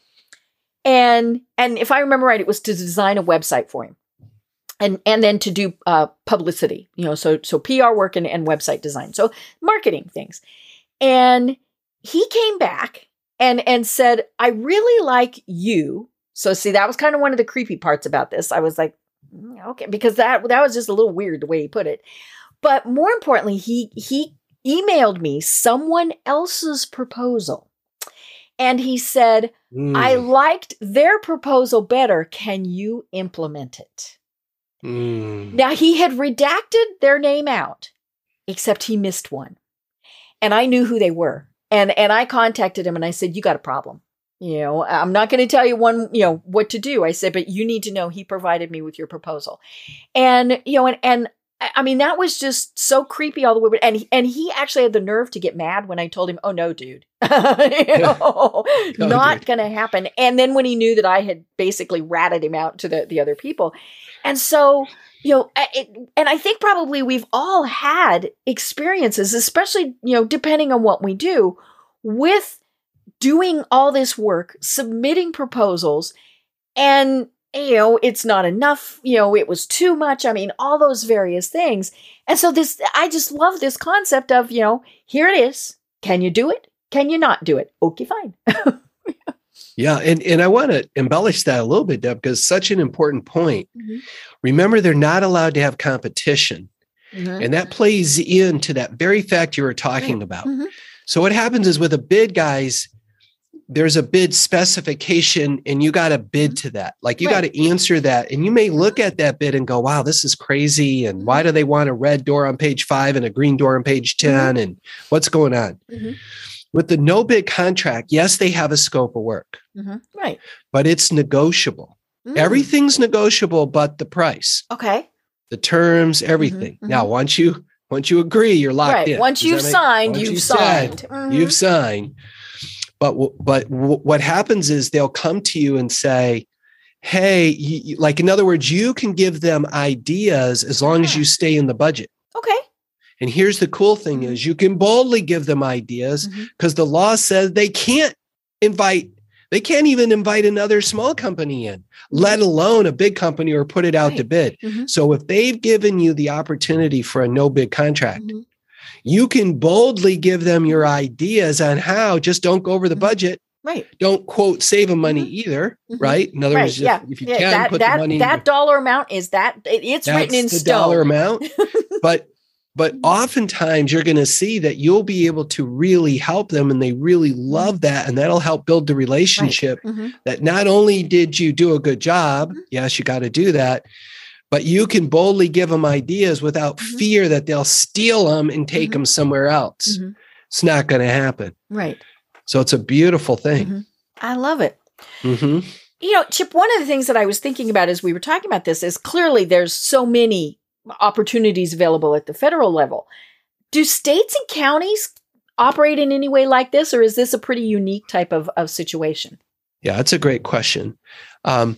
and, and if I remember right, it was to design a website for him. And and then to do uh, publicity, you know, so so P R work and, and website design, so marketing things. And he came back and and said, "I really like you." So see, that was kind of one of the creepy parts about this. I was like, mm, okay, because that that was just a little weird the way he put it. But more importantly, he he emailed me someone else's proposal, and he said, Mm. "I liked their proposal better. Can you implement it?" Mm. Now, he had redacted their name out, except he missed one. And I knew who they were. And and I contacted him and I said, "You got a problem. You know, I'm not going to tell you one, you know, what to do." I said, "But you need to know he provided me with your proposal." And, you know, and, and I I mean, that was just so creepy all the way. And he, and he actually had the nerve to get mad when I told him, oh, no, dude, you know, No, not dude. going to happen. And then when he knew that I had basically ratted him out to the, the other people. And so, you know, it, and I think probably we've all had experiences, especially, you know, depending on what we do, with doing all this work, submitting proposals, and you know, it's not enough, you know, it was too much. I mean, all those various things. And so this, I just love this concept of, you know, here it is. Can you do it? Can you not do it? Okay, fine. Yeah. And, and I want to embellish that a little bit, Deb, because such an important point. Mm-hmm. Remember, they're not allowed to have competition. Mm-hmm. And that plays into that very fact you were talking Right. about. Mm-hmm. So what happens is with a bid, guys, there's a bid specification and you got to bid to that. Like you Right. got to answer that. And you may look at that bid and go, wow, this is crazy. And why do they want a red door on page five and a green door on page ten? Mm-hmm. And what's going on? Mm-hmm. With the no bid contract, yes, they have a scope of work, Mm-hmm. Right. but it's negotiable. Mm. Everything's negotiable but the price, Okay. the terms, everything. mhm. Now, once you once you agree, you're locked Right. in. Once Does you've that make- signed, once you've you signed. said, Mhm. You've signed. But w- but w- what happens is they'll come to you and say, "Hey, you, you- like in other words, you can give them ideas as long as Ah. you stay in the budget." Okay. And here's the cool thing: Mhm. is you can boldly give them ideas Mhm. because the law says they can't invite. They can't even invite another small company in, let alone a big company, or put it out to Right. bid. Mhm. So if they've given you the opportunity for a no bid contract, Mhm. you can boldly give them your ideas on how. Just don't go over the Mhm. budget. Right. Don't quote save them money Mhm. either, Mhm. right? In other Right. words, if, Yeah. if you Yeah, can that put that the money, that dollar amount is that it, it's that's written in the stone. dollar amount. but but oftentimes you're going to see that you'll be able to really help them, and they really love that, and that'll help build the relationship. Mhm. That not only did you do a good job, Mhm. yes, you got to do that, but you can boldly give them ideas without Mhm. fear that they'll steal them and take Mhm. them somewhere else. Mhm. It's not going to happen. Right. So it's a beautiful thing. Mhm. I love it. Mhm. You know, Chip, one of the things that I was thinking about as we were talking about this is clearly there's so many opportunities available at the federal level. Do states and counties operate in any way like this, or is this a pretty unique type of, of situation? Yeah, that's a great question. Um,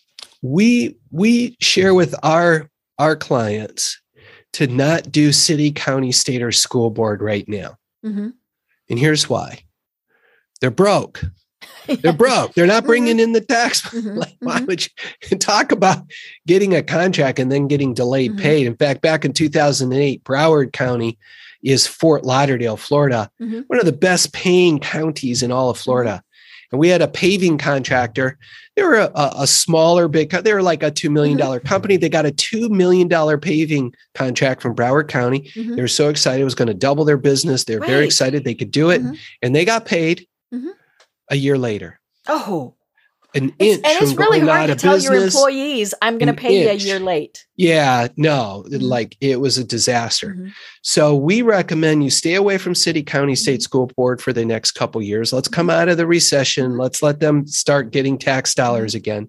we we share with our our clients to not do city, county, state, or school board right now. Mm-hmm. And here's why. They're broke. They're broke. They're not bringing in the tax. Mhm. Like, why Mhm. would you talk about getting a contract and then getting delayed Mhm. paid? In fact, back in two thousand eight, Broward County is Fort Lauderdale, Florida, Mhm. one of the best paying counties in all of Florida. And we had a paving contractor. They were a, a, a smaller, big, co- they were like a two million dollars company. They got a two million dollars paving contract from Broward County. Mhm. They were so excited. It was going to double their business. They were very Right. excited they could do it. Mhm. And they got paid Mhm. a year later. Oh, An it's, inch and it's from really going hard out to of tell your business. employees, I'm going to an pay you a inch. year late. Yeah, no, Mhm. like it was a disaster. Mhm. So we recommend you stay away from city, county, state school board for the next couple years. Let's come out of the recession. Mhm. Let's let them start getting tax dollars again.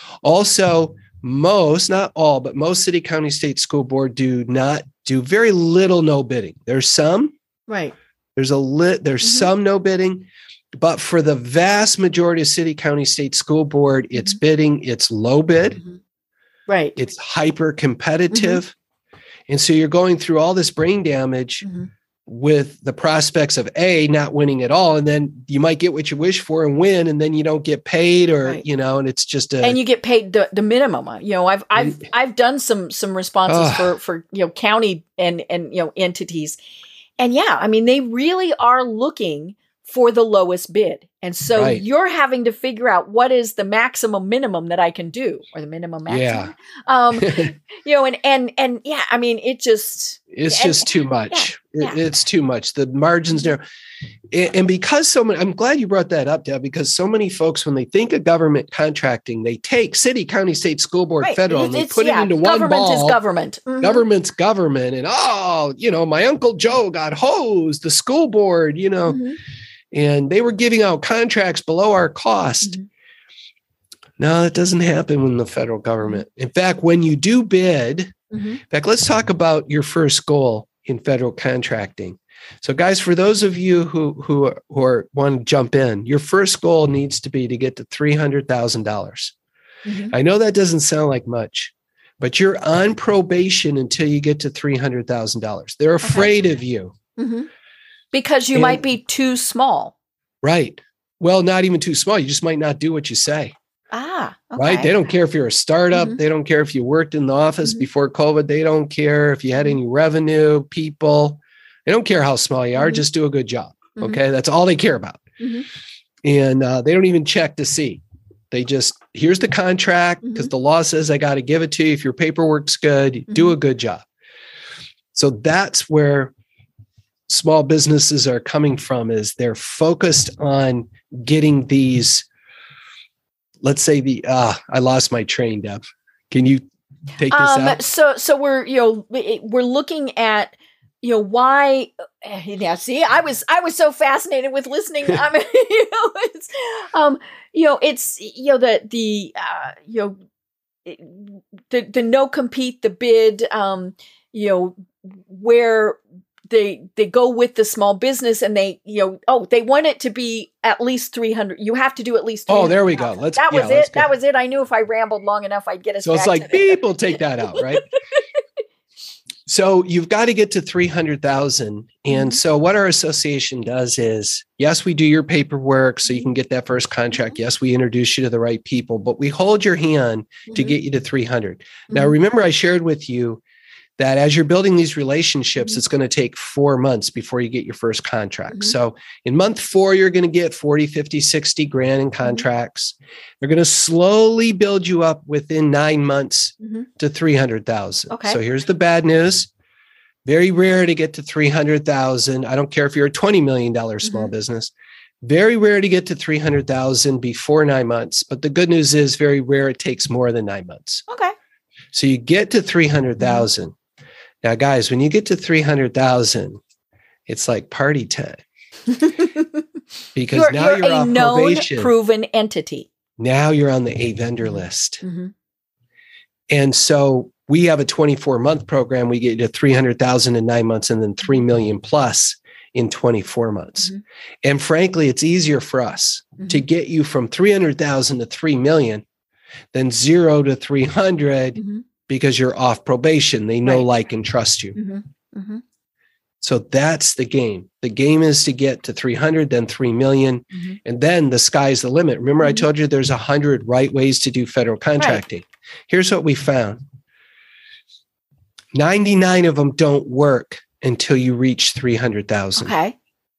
Also, most, not all, but most city, county, state school board do not do very little no bidding. There's some, Right. there's a lit, there's Mhm. some no bidding, but for the vast majority of city, county, state school board, it's Mhm. bidding, it's low bid. Mhm. Right. It's hyper competitive. And so you're going through all this brain damage Mhm. with the prospects of A, not winning at all. And then you might get what you wish for and win, and then you don't get paid, or, Right. you know, and it's just a, And you get paid the, the minimum. You know, I've I've And- I've done some some responses Ugh. for for you know county and and you know entities, and yeah, I mean they really are looking for the lowest bid, and so Right. you're having to figure out what is the maximum minimum that I can do, or the minimum maximum. Um, you know, and and and yeah, I mean it just it's and- just too much. yeah, It- yeah. It's too much. The margins there. And and because so many, I'm glad you brought that up, Deb, because so many folks, when they think of government contracting, they take city, county, state, school board, right. federal, and they It's- put yeah, it into one government ball. is government. Mhm. Government's government. And, oh, you know, my Uncle Joe got hosed, the school board, you know, Mhm. and they were giving out contracts below our cost. Mhm. No, it doesn't happen in the federal government. In fact, when you do bid, Mm-hmm. In fact, let's talk about your first goal in federal contracting. So guys, for those of you who, who, who are, want to jump in, your first goal needs to be to get to three hundred thousand dollars. Mm-hmm. I know that doesn't sound like much, but you're on probation until you get to three hundred thousand dollars. They're afraid okay. of you. Mm-hmm. Because you and, might be too small. Right. Well, not even too small. You just might not do what you say. Ah, okay. Right. They don't care if you're a startup. Mm-hmm. They don't care if you worked in the office mm-hmm. before COVID. They don't care if you had any revenue, people. They don't care how small you are. Mm-hmm. Just do a good job. Mm-hmm. Okay. That's all they care about. Mm-hmm. And uh, they don't even check to see. They just, here's the contract because mm-hmm. the law says I got to give it to you. If your paperwork's good, mm-hmm. do a good job. So that's where small businesses are coming from, is they're focused on getting these, let's say the, ah, uh, I lost my train, Deb. Can you take this um, out? So, so we're, you know, we're looking at, you know, why, yeah, see, I was, I was so fascinated with listening. I mean, you know, it's, um, you know, it's, you know, the, the, uh, you know, the, the no compete, the bid, um, you know, where they, they go with the small business and they, you know, oh, they want it to be at least three hundred. You have to do at least. Oh, there we go. Let's, that yeah, was let's it. go. That was it. I knew if I rambled long enough, I'd get us. So back it's like, to people take that out, right? So you've got to get to three hundred thousand. And mm-hmm. so what our association does is, yes, we do your paperwork so you can get that first contract. Mm-hmm. Yes, we introduce you to the right people, but we hold your hand mm-hmm. to get you to three hundred. Mm-hmm. Now, remember I shared with you that as you're building these relationships, mm-hmm. it's going to take four months before you get your first contract. Mm-hmm. So in month four, you're going to get forty, fifty, sixty grand in contracts. Mm-hmm. They're going to slowly build you up within nine months mm-hmm. to three hundred thousand. Okay. So here's the bad news. Very rare to get to three hundred thousand. I don't care if you're a twenty million dollars small mm-hmm. business. Very rare to get to three hundred thousand before nine months. But the good news is very rare it takes more than nine months. Okay. So you get to three hundred thousand. Mm-hmm. Now, guys, when you get to three hundred thousand, it's like party time. Because you're, now you're, you're a off known, probation. Proven entity. Now you're on the A vendor list. Mm-hmm. And so we have a twenty-four month program. We get you to three hundred thousand in nine months and then three million plus in twenty-four months. Mm-hmm. And frankly, it's easier for us mm-hmm. to get you from three hundred thousand to three million than zero to three hundred. Mm-hmm. Because you're off probation. They know, right. like, and trust you. Mm-hmm. Mm-hmm. So that's the game. The game is to get to three hundred, then three million. Mm-hmm. And then the sky's the limit. Remember, mm-hmm. I told you there's one hundred right ways to do federal contracting. Right. Here's what we found. ninety-nine of them don't work until you reach three hundred thousand. Okay.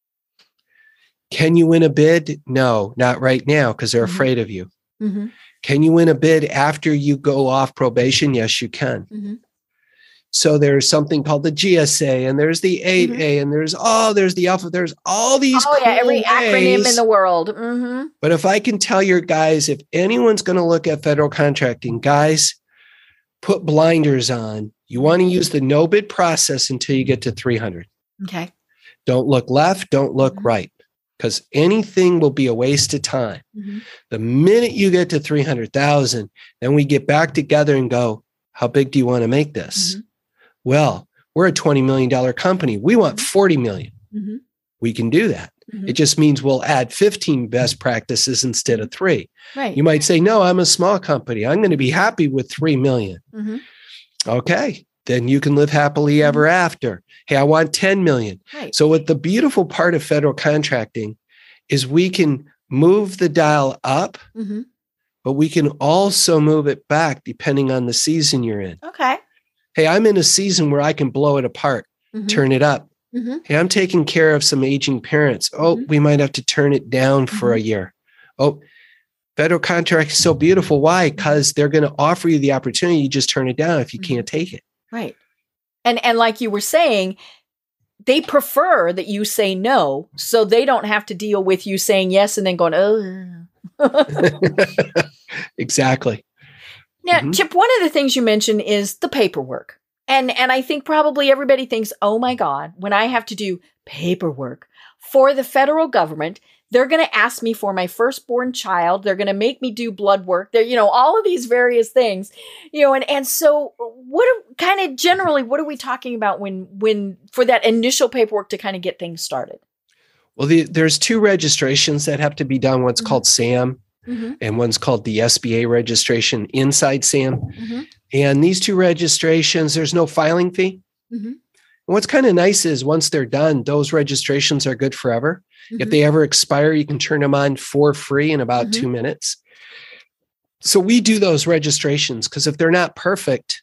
Can you win a bid? No, not right now because they're mm-hmm. afraid of you. Mm-hmm. Can you win a bid after you go off probation? Yes, you can. Mm-hmm. So there's something called the G S A and there's the eight A mm-hmm. and there's, oh, there's the Alpha. There's all these Oh, cool yeah, every ways. acronym in the world. Mm-hmm. But if I can tell your guys, if anyone's going to look at federal contracting, guys, put blinders on. You want to use the no bid process until you get to three hundred. Okay. Don't look left. Don't look mm-hmm. right. Because anything will be a waste of time. Mm-hmm. The minute you get to three hundred thousand, then we get back together and go, how big do you want to make this? Mm-hmm. Well, we're a twenty million dollars company. We want forty million dollars. Mm-hmm. We can do that. Mm-hmm. It just means we'll add fifteen best practices instead of three. Right. You might say, no, I'm a small company. I'm going to be happy with three million dollars. Mm-hmm. Okay. Then you can live happily ever mm-hmm. after. Hey, I want ten million. Right. So what the beautiful part of federal contracting is we can move the dial up, mm-hmm. but we can also move it back depending on the season you're in. Okay. Hey, I'm in a season where I can blow it apart, mm-hmm. turn it up. Mm-hmm. Hey, I'm taking care of some aging parents. Oh, mm-hmm. we might have to turn it down mm-hmm. for a year. Oh, federal contract is so beautiful. Why? Because they're going to offer you the opportunity. You just turn it down if you mm-hmm. can't take it. Right. And and like you were saying, they prefer that you say no, so they don't have to deal with you saying yes and then going, oh. Exactly. Now, mm-hmm. Chip, one of the things you mentioned is the paperwork. And and I think probably everybody thinks, oh my God, when I have to do paperwork for the federal government, they're going to ask me for my firstborn child. They're going to make me do blood work. They're, you know, all of these various things, you know, and, and so what are, kind of generally, what are we talking about when, when for that initial paperwork to kind of get things started? Well, the, there's two registrations that have to be done. One's mm-hmm. called SAM mm-hmm. and one's called the S B A registration inside SAM. Mm-hmm. And these two registrations, there's no filing fee. Mm-hmm. And what's kind of nice is once they're done, those registrations are good forever. Mm-hmm. If they ever expire, you can turn them on for free in about mm-hmm. two minutes. So we do those registrations because if they're not perfect,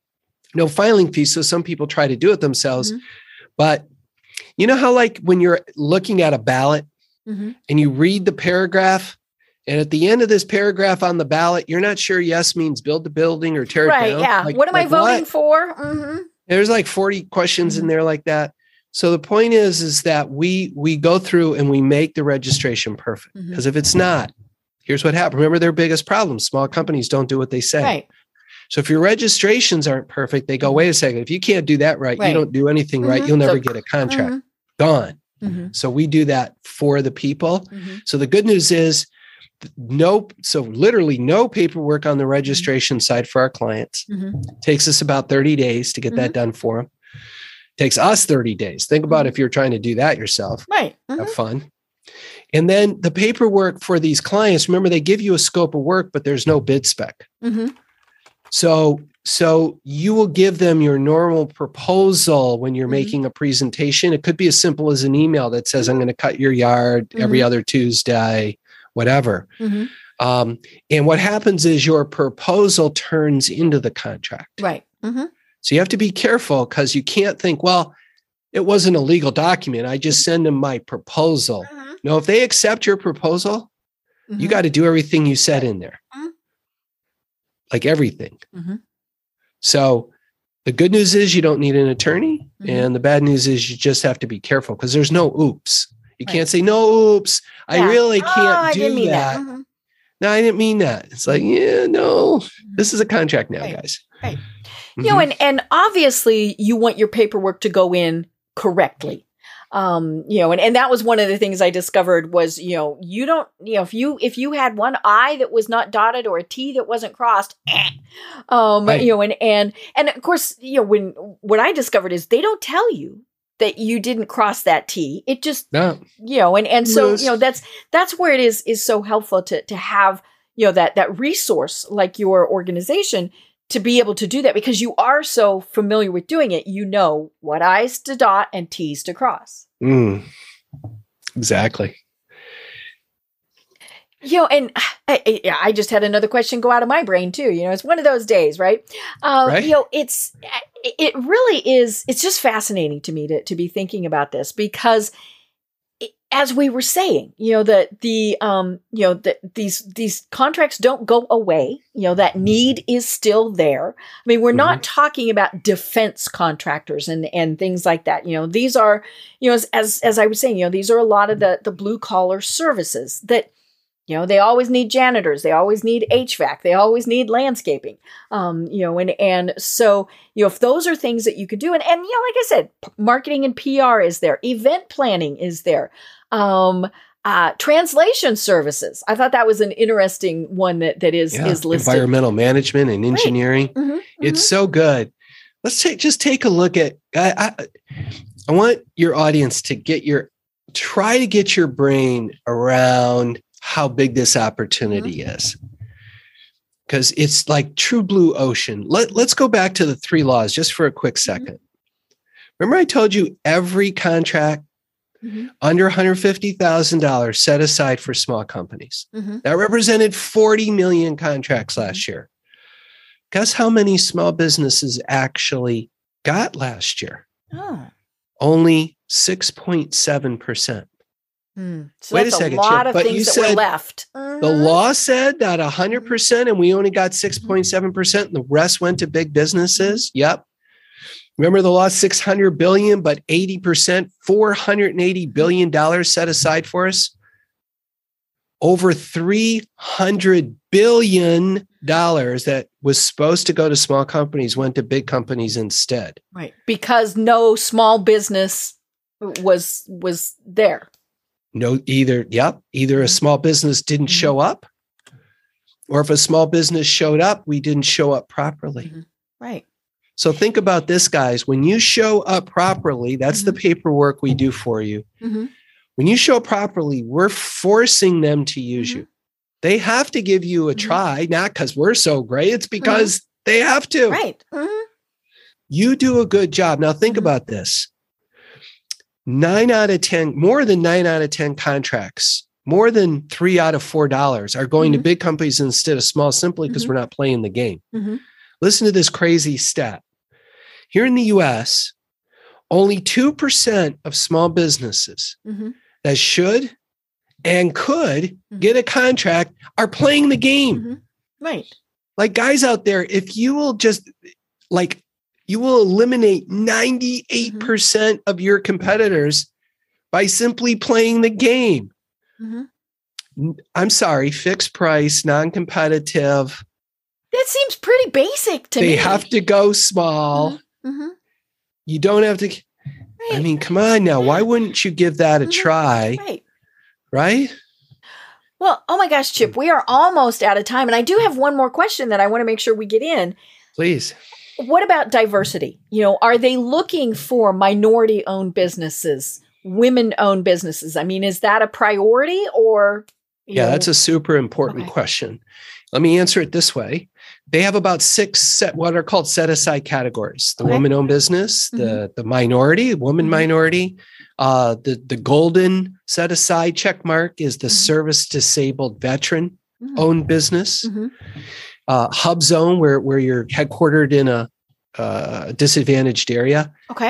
no filing fee. So some people try to do it themselves. Mm-hmm. But you know how like when you're looking at a ballot mm-hmm. and you read the paragraph, and at the end of this paragraph on the ballot, you're not sure yes means build the building or tear right, it down. Yeah. Like, what am like I voting what? for? Mm-hmm. There's like forty questions mm-hmm. in there like that. So the point is, is that we we go through and we make the registration perfect. Because mm-hmm. if it's not, here's what happens. Remember their biggest problem. Small companies don't do what they say. Right. So if your registrations aren't perfect, they go, wait a second, if you can't do that right, right. you don't do anything mm-hmm. right, you'll never so, get a contract. Mm-hmm. Gone. Mm-hmm. So we do that for the people. Mm-hmm. So the good news is no, so literally no paperwork on the registration side for our clients. Mm-hmm. Takes us about thirty days to get mm-hmm. that done for them. Takes us thirty days. Think about mm-hmm. if you're trying to do that yourself. Right. Mm-hmm. Have fun. And then the paperwork for these clients, remember they give you a scope of work, but there's no bid spec. Mm-hmm. So, so you will give them your normal proposal when you're mm-hmm. making a presentation. It could be as simple as an email that says, I'm going to cut your yard mm-hmm. every other Tuesday, whatever. Mm-hmm. Um, and what happens is your proposal turns into the contract. Right. Mm-hmm. So you have to be careful because you can't think, well, it wasn't a legal document. I just send them my proposal. Mm-hmm. No, if they accept your proposal, mm-hmm. you got to do everything you said in there. Mm-hmm. Like everything. Mm-hmm. So the good news is you don't need an attorney. Mm-hmm. And the bad news is you just have to be careful because there's no oops. You right. can't say, no, oops, yeah. I really can't oh, I do didn't mean that. that. Mm-hmm. No, I didn't mean that. It's like, yeah, no, this is a contract now, right. guys. Right. Mm-hmm. You know, and, and obviously you want your paperwork to go in correctly. Um, you know, and, and that was one of the things I discovered was, you know, you don't, you know, if you, if you had one I that was not dotted or a T that wasn't crossed, eh, um, right. you know, and, and, and of course, you know, when, what I discovered is they don't tell you that you didn't cross that T. It just, no. you know, and, and so, yes. you know, that's, that's where it is, is so helpful to, to have, you know, that, that resource like your organization to be able to do that because you are so familiar with doing it. You know what I's to dot and T's to cross. Mm, exactly. You know, and I, I just had another question go out of my brain too. You know, it's one of those days, right? Uh, right. You know, it's, it really is, it's just fascinating to me to, to be thinking about this because it, as we were saying, you know, the, the, um, you know, the, these, these contracts don't go away. You know, that need is still there. I mean, we're mm-hmm. not talking about defense contractors and, and things like that. You know, these are, you know, as, as, as I was saying, you know, these are a lot of the, the blue collar services that, you know, they always need janitors. They always need H V A C. They always need landscaping. Um, you know, and, and so, you know, if those are things that you could do, and, and, you know, like I said, p- marketing and P R is there. Event planning is there. Um, uh, translation services. I thought that was an interesting one that, that is, yeah, is listed. Environmental management and engineering. Right. Mm-hmm, it's mm-hmm. so good. Let's take, just take a look at, I, I, I want your audience to get your, try to get your brain around how big this opportunity mm-hmm. is. Because it's like true blue ocean. Let, let's go back to the three laws just for a quick second. Mm-hmm. Remember I told you every contract mm-hmm. under one hundred fifty thousand dollars set aside for small companies. Mm-hmm. That represented forty million contracts last mm-hmm. year. Guess how many small businesses actually got last year? Oh. Only six point seven percent. Mm. So Wait a second, a lot Chip, of but things you that said were left. Uh-huh. The law said that one hundred percent and we only got six point seven percent and the rest went to big businesses. Yep. Remember the law, six hundred billion dollars, but eighty percent, four hundred eighty billion dollars set aside for us. Over three hundred billion dollars that was supposed to go to small companies went to big companies instead. Right. Because no small business was was there. No, either, yep, either a small business didn't Mhm. show up, or if a small business showed up, we didn't show up properly. Mhm. Right. So think about this, guys. When you show up properly, that's the paperwork we do for you. Mm-hmm. When you show up properly, we're forcing them to use Mhm. you. They have to give you a Mhm. try, not because we're so great. It's because they have to. Right. Mhm. You do a good job. Now think Mhm. about this. Nine out of ten, more than nine out of ten contracts, more than three out of four dollars are going to Mhm. big companies instead of small, simply because Mhm. we're not playing the game. Mhm. Listen to this crazy stat. Here in the U S, only two percent of small businesses Mhm. that should and could Mhm. get a contract are playing the game. Mhm. Right. Like, guys out there, if you will just like, you will eliminate ninety-eight percent of your competitors by simply playing the game. Mhm. I'm sorry, fixed price, non-competitive. That seems pretty basic to They me. have to go small. Mhm. You don't have to. I Right. mean, come on now. Why wouldn't you give that a Mhm. try? Right. Right? Well, oh my gosh, Chip, we are almost out of time. And I do have one more question that I want to make sure we get in. Please. What about diversity? You know, are they looking for minority owned businesses, women owned businesses? I mean, is that a priority or? Yeah, know, that's a super important Okay. question. Let me answer it this way. They have about six set, what are called set aside categories: the Okay. woman owned business, the, the minority, woman Mhm. minority, uh, the, the golden set aside check mark is the Mhm. service disabled veteran Mhm. owned business. Mhm. Uh, hub zone, where, where you're headquartered in a uh, disadvantaged area. Okay.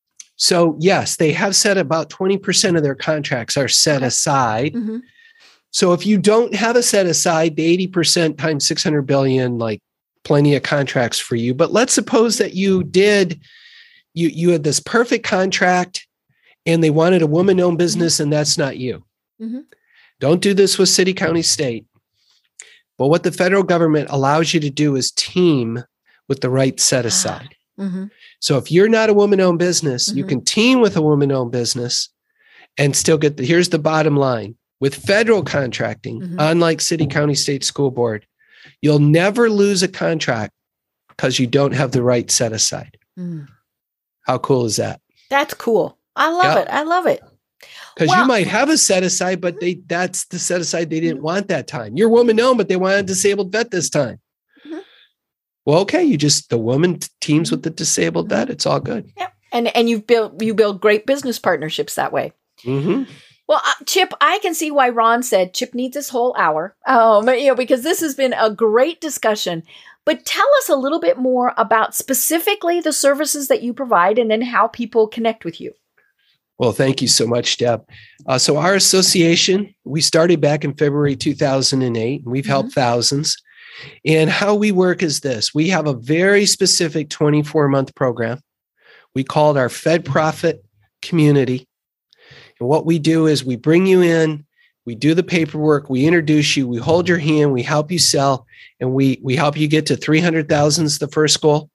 So yes, they have said about twenty percent of their contracts are set Okay. aside. Mm-hmm. So if you don't have a set aside, the eighty percent times six hundred billion, like plenty of contracts for you. But let's suppose that you did, you, you had this perfect contract and they wanted a woman-owned business and that's not you. Mm-hmm. Don't do this with city, county, state. But what the federal government allows you to do is team with the right set aside. Mm-hmm. So if you're not a woman-owned business, you Mhm. can team with a woman-owned business and still get the, here's the bottom line. With federal contracting, Mhm. unlike city, county, state, school board, you'll never lose a contract because you don't have the right set aside. Mm. How cool is that? That's cool. I love Yeah. it. I love it. Because Well- you might have a set aside, but they that's the set aside they didn't want that time. You're woman-owned, but they wanted a disabled vet this time. Mhm. Well, okay, you just, the woman t- teams with the disabled Mhm. vet. It's all good. Yeah. And and you build you build great business partnerships that way. Mm-hmm. Well, uh, Chip, I can see why Ron said Chip needs this whole hour. Um, you know, because this has been a great discussion. But tell us a little bit more about specifically the services that you provide and then how people connect with you. Well, thank you so much, Deb. Uh, so our association, we started back in February two thousand eight, and we've helped thousands. And how we work is this. We have a very specific twenty-four month program. We call it our Fed Profit Community. And what we do is we bring you in, we do the paperwork, we introduce you, we hold your hand, we help you sell, and we, we help you get to three hundred thousand is the first goal.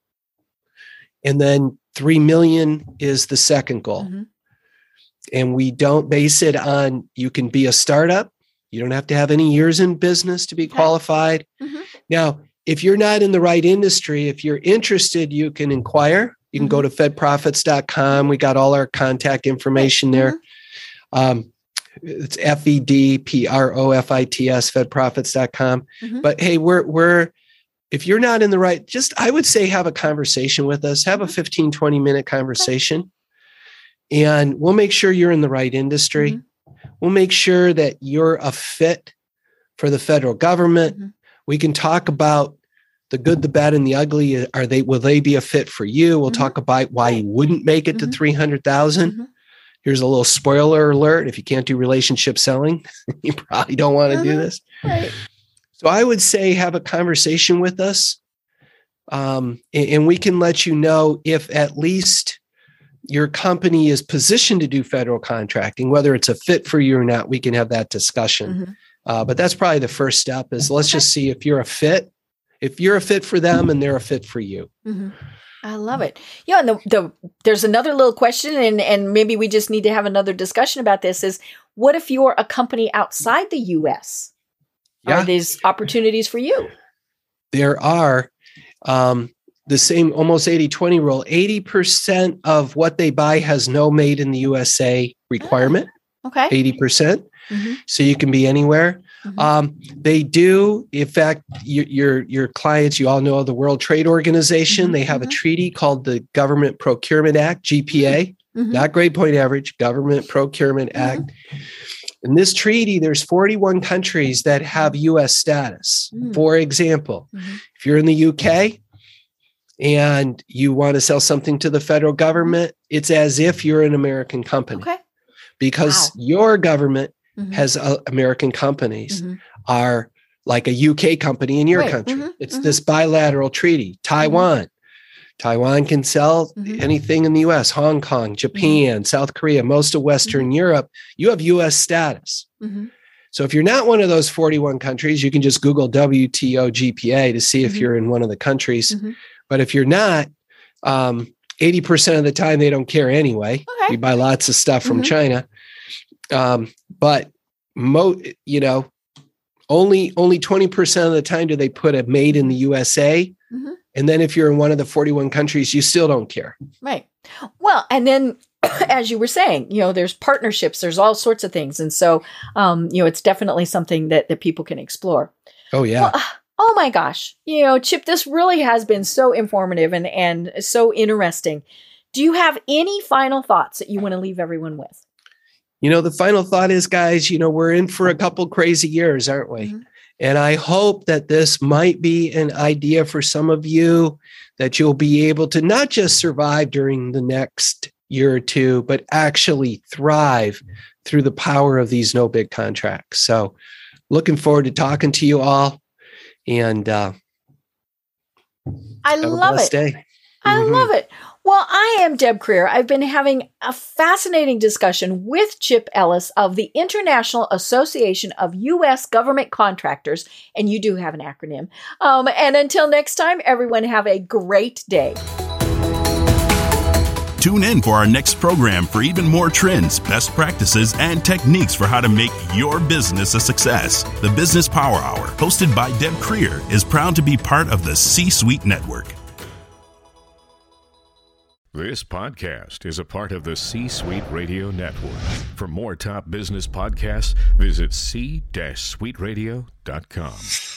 And then three million is the second goal. Mm-hmm. And we don't base it on, you can be a startup. You don't have to have any years in business to be qualified. Mm-hmm. Now, if you're not in the right industry, if you're interested, you can inquire. You can go to fed profits dot com. We got all our contact information there. Um, it's F E D P R O F I T S, fed profits dot com. Mhm. But hey, we're, we're, if you're not in the right, just, I would say, have a conversation with us, have a fifteen, twenty minute conversation, and we'll make sure you're in the right industry. Mhm. We'll make sure that you're a fit for the federal government. Mhm. We can talk about the good, the bad, and the ugly. Are they, will they be a fit for you? We'll Mhm. talk about why you wouldn't make it to Mhm. three hundred thousand. Mhm. Here's a little spoiler alert. If you can't do relationship selling, you probably don't want to do Mhm. this. Right. So I would say have a conversation with us. Um, and, and we can let you know if at least your company is positioned to do federal contracting, whether it's a fit for you or not. We can have that discussion. Mhm. Uh, but that's probably the first step is let's just see if you're a fit, if you're a fit for them and they're a fit for you. Mhm. I love it. Yeah, and the, the there's another little question, and, and maybe we just need to have another discussion about this, is what if you're a company outside the U S? Yeah. Are these opportunities for you? There are. Um, the same almost eighty twenty rule. eighty percent of what they buy has no made in the U S A requirement. Oh, okay. eighty percent. Mm-hmm. So you can be anywhere. Mm-hmm. Um, they do, in fact, your, your your clients, you all know the World Trade Organization. Mm-hmm. They have mm-hmm. a treaty called the Government Procurement Act, G P A, mm-hmm. not grade point average, Government Procurement mm-hmm. Act. In this treaty, there's forty-one countries that have U S status. Mm-hmm. For example, mm-hmm. if you're in the U K and you want to sell something to the federal government, it's as if you're an American company. Okay. Because wow. your government mm-hmm. has uh, American companies mm-hmm. are like a U K company in your right. country. Mm-hmm. It's mm-hmm. this bilateral treaty. Taiwan. Mm-hmm. Taiwan can sell mm-hmm. anything in the U S, Hong Kong, Japan, mm-hmm. South Korea, most of Western mm-hmm. Europe. You have U S status. Mm-hmm. So if you're not one of those forty-one countries, you can just Google W T O G P A to see mm-hmm. if you're in one of the countries. Mm-hmm. But if you're not, um, eighty percent of the time, they don't care anyway. Okay. We buy lots of stuff from mm-hmm. China. Um, but mo, you know, only, only twenty percent of the time do they put a made in the U S A. Mm-hmm. And then if you're in one of the forty-one countries, you still don't care. Right. Well, and then as you were saying, you know, there's partnerships, there's all sorts of things. And so, um, you know, it's definitely something that, that people can explore. Oh, yeah. Well, oh my gosh. You know, Chip, this really has been so informative and, and so interesting. Do you have any final thoughts that you want to leave everyone with? You know, the final thought is, guys, you know, we're in for a couple crazy years, aren't we? Mm-hmm. And I hope that this might be an idea for some of you, that you'll be able to not just survive during the next year or two, but actually thrive through the power of these no bid contracts. So looking forward to talking to you all. And uh, I love it. Day. I mm-hmm. love it. Well, I am Deb Creer. I've been having a fascinating discussion with Chip Ellis of the International Association of U S Government Contractors, and you do have an acronym. Um, and until next time, everyone have a great day. Tune in for our next program for even more trends, best practices, and techniques for how to make your business a success. The Business Power Hour, hosted by Deb Creer, is proud to be part of the C-Suite Network. This podcast is a part of the C-Suite Radio Network. For more top business podcasts, visit c suite radio dot com.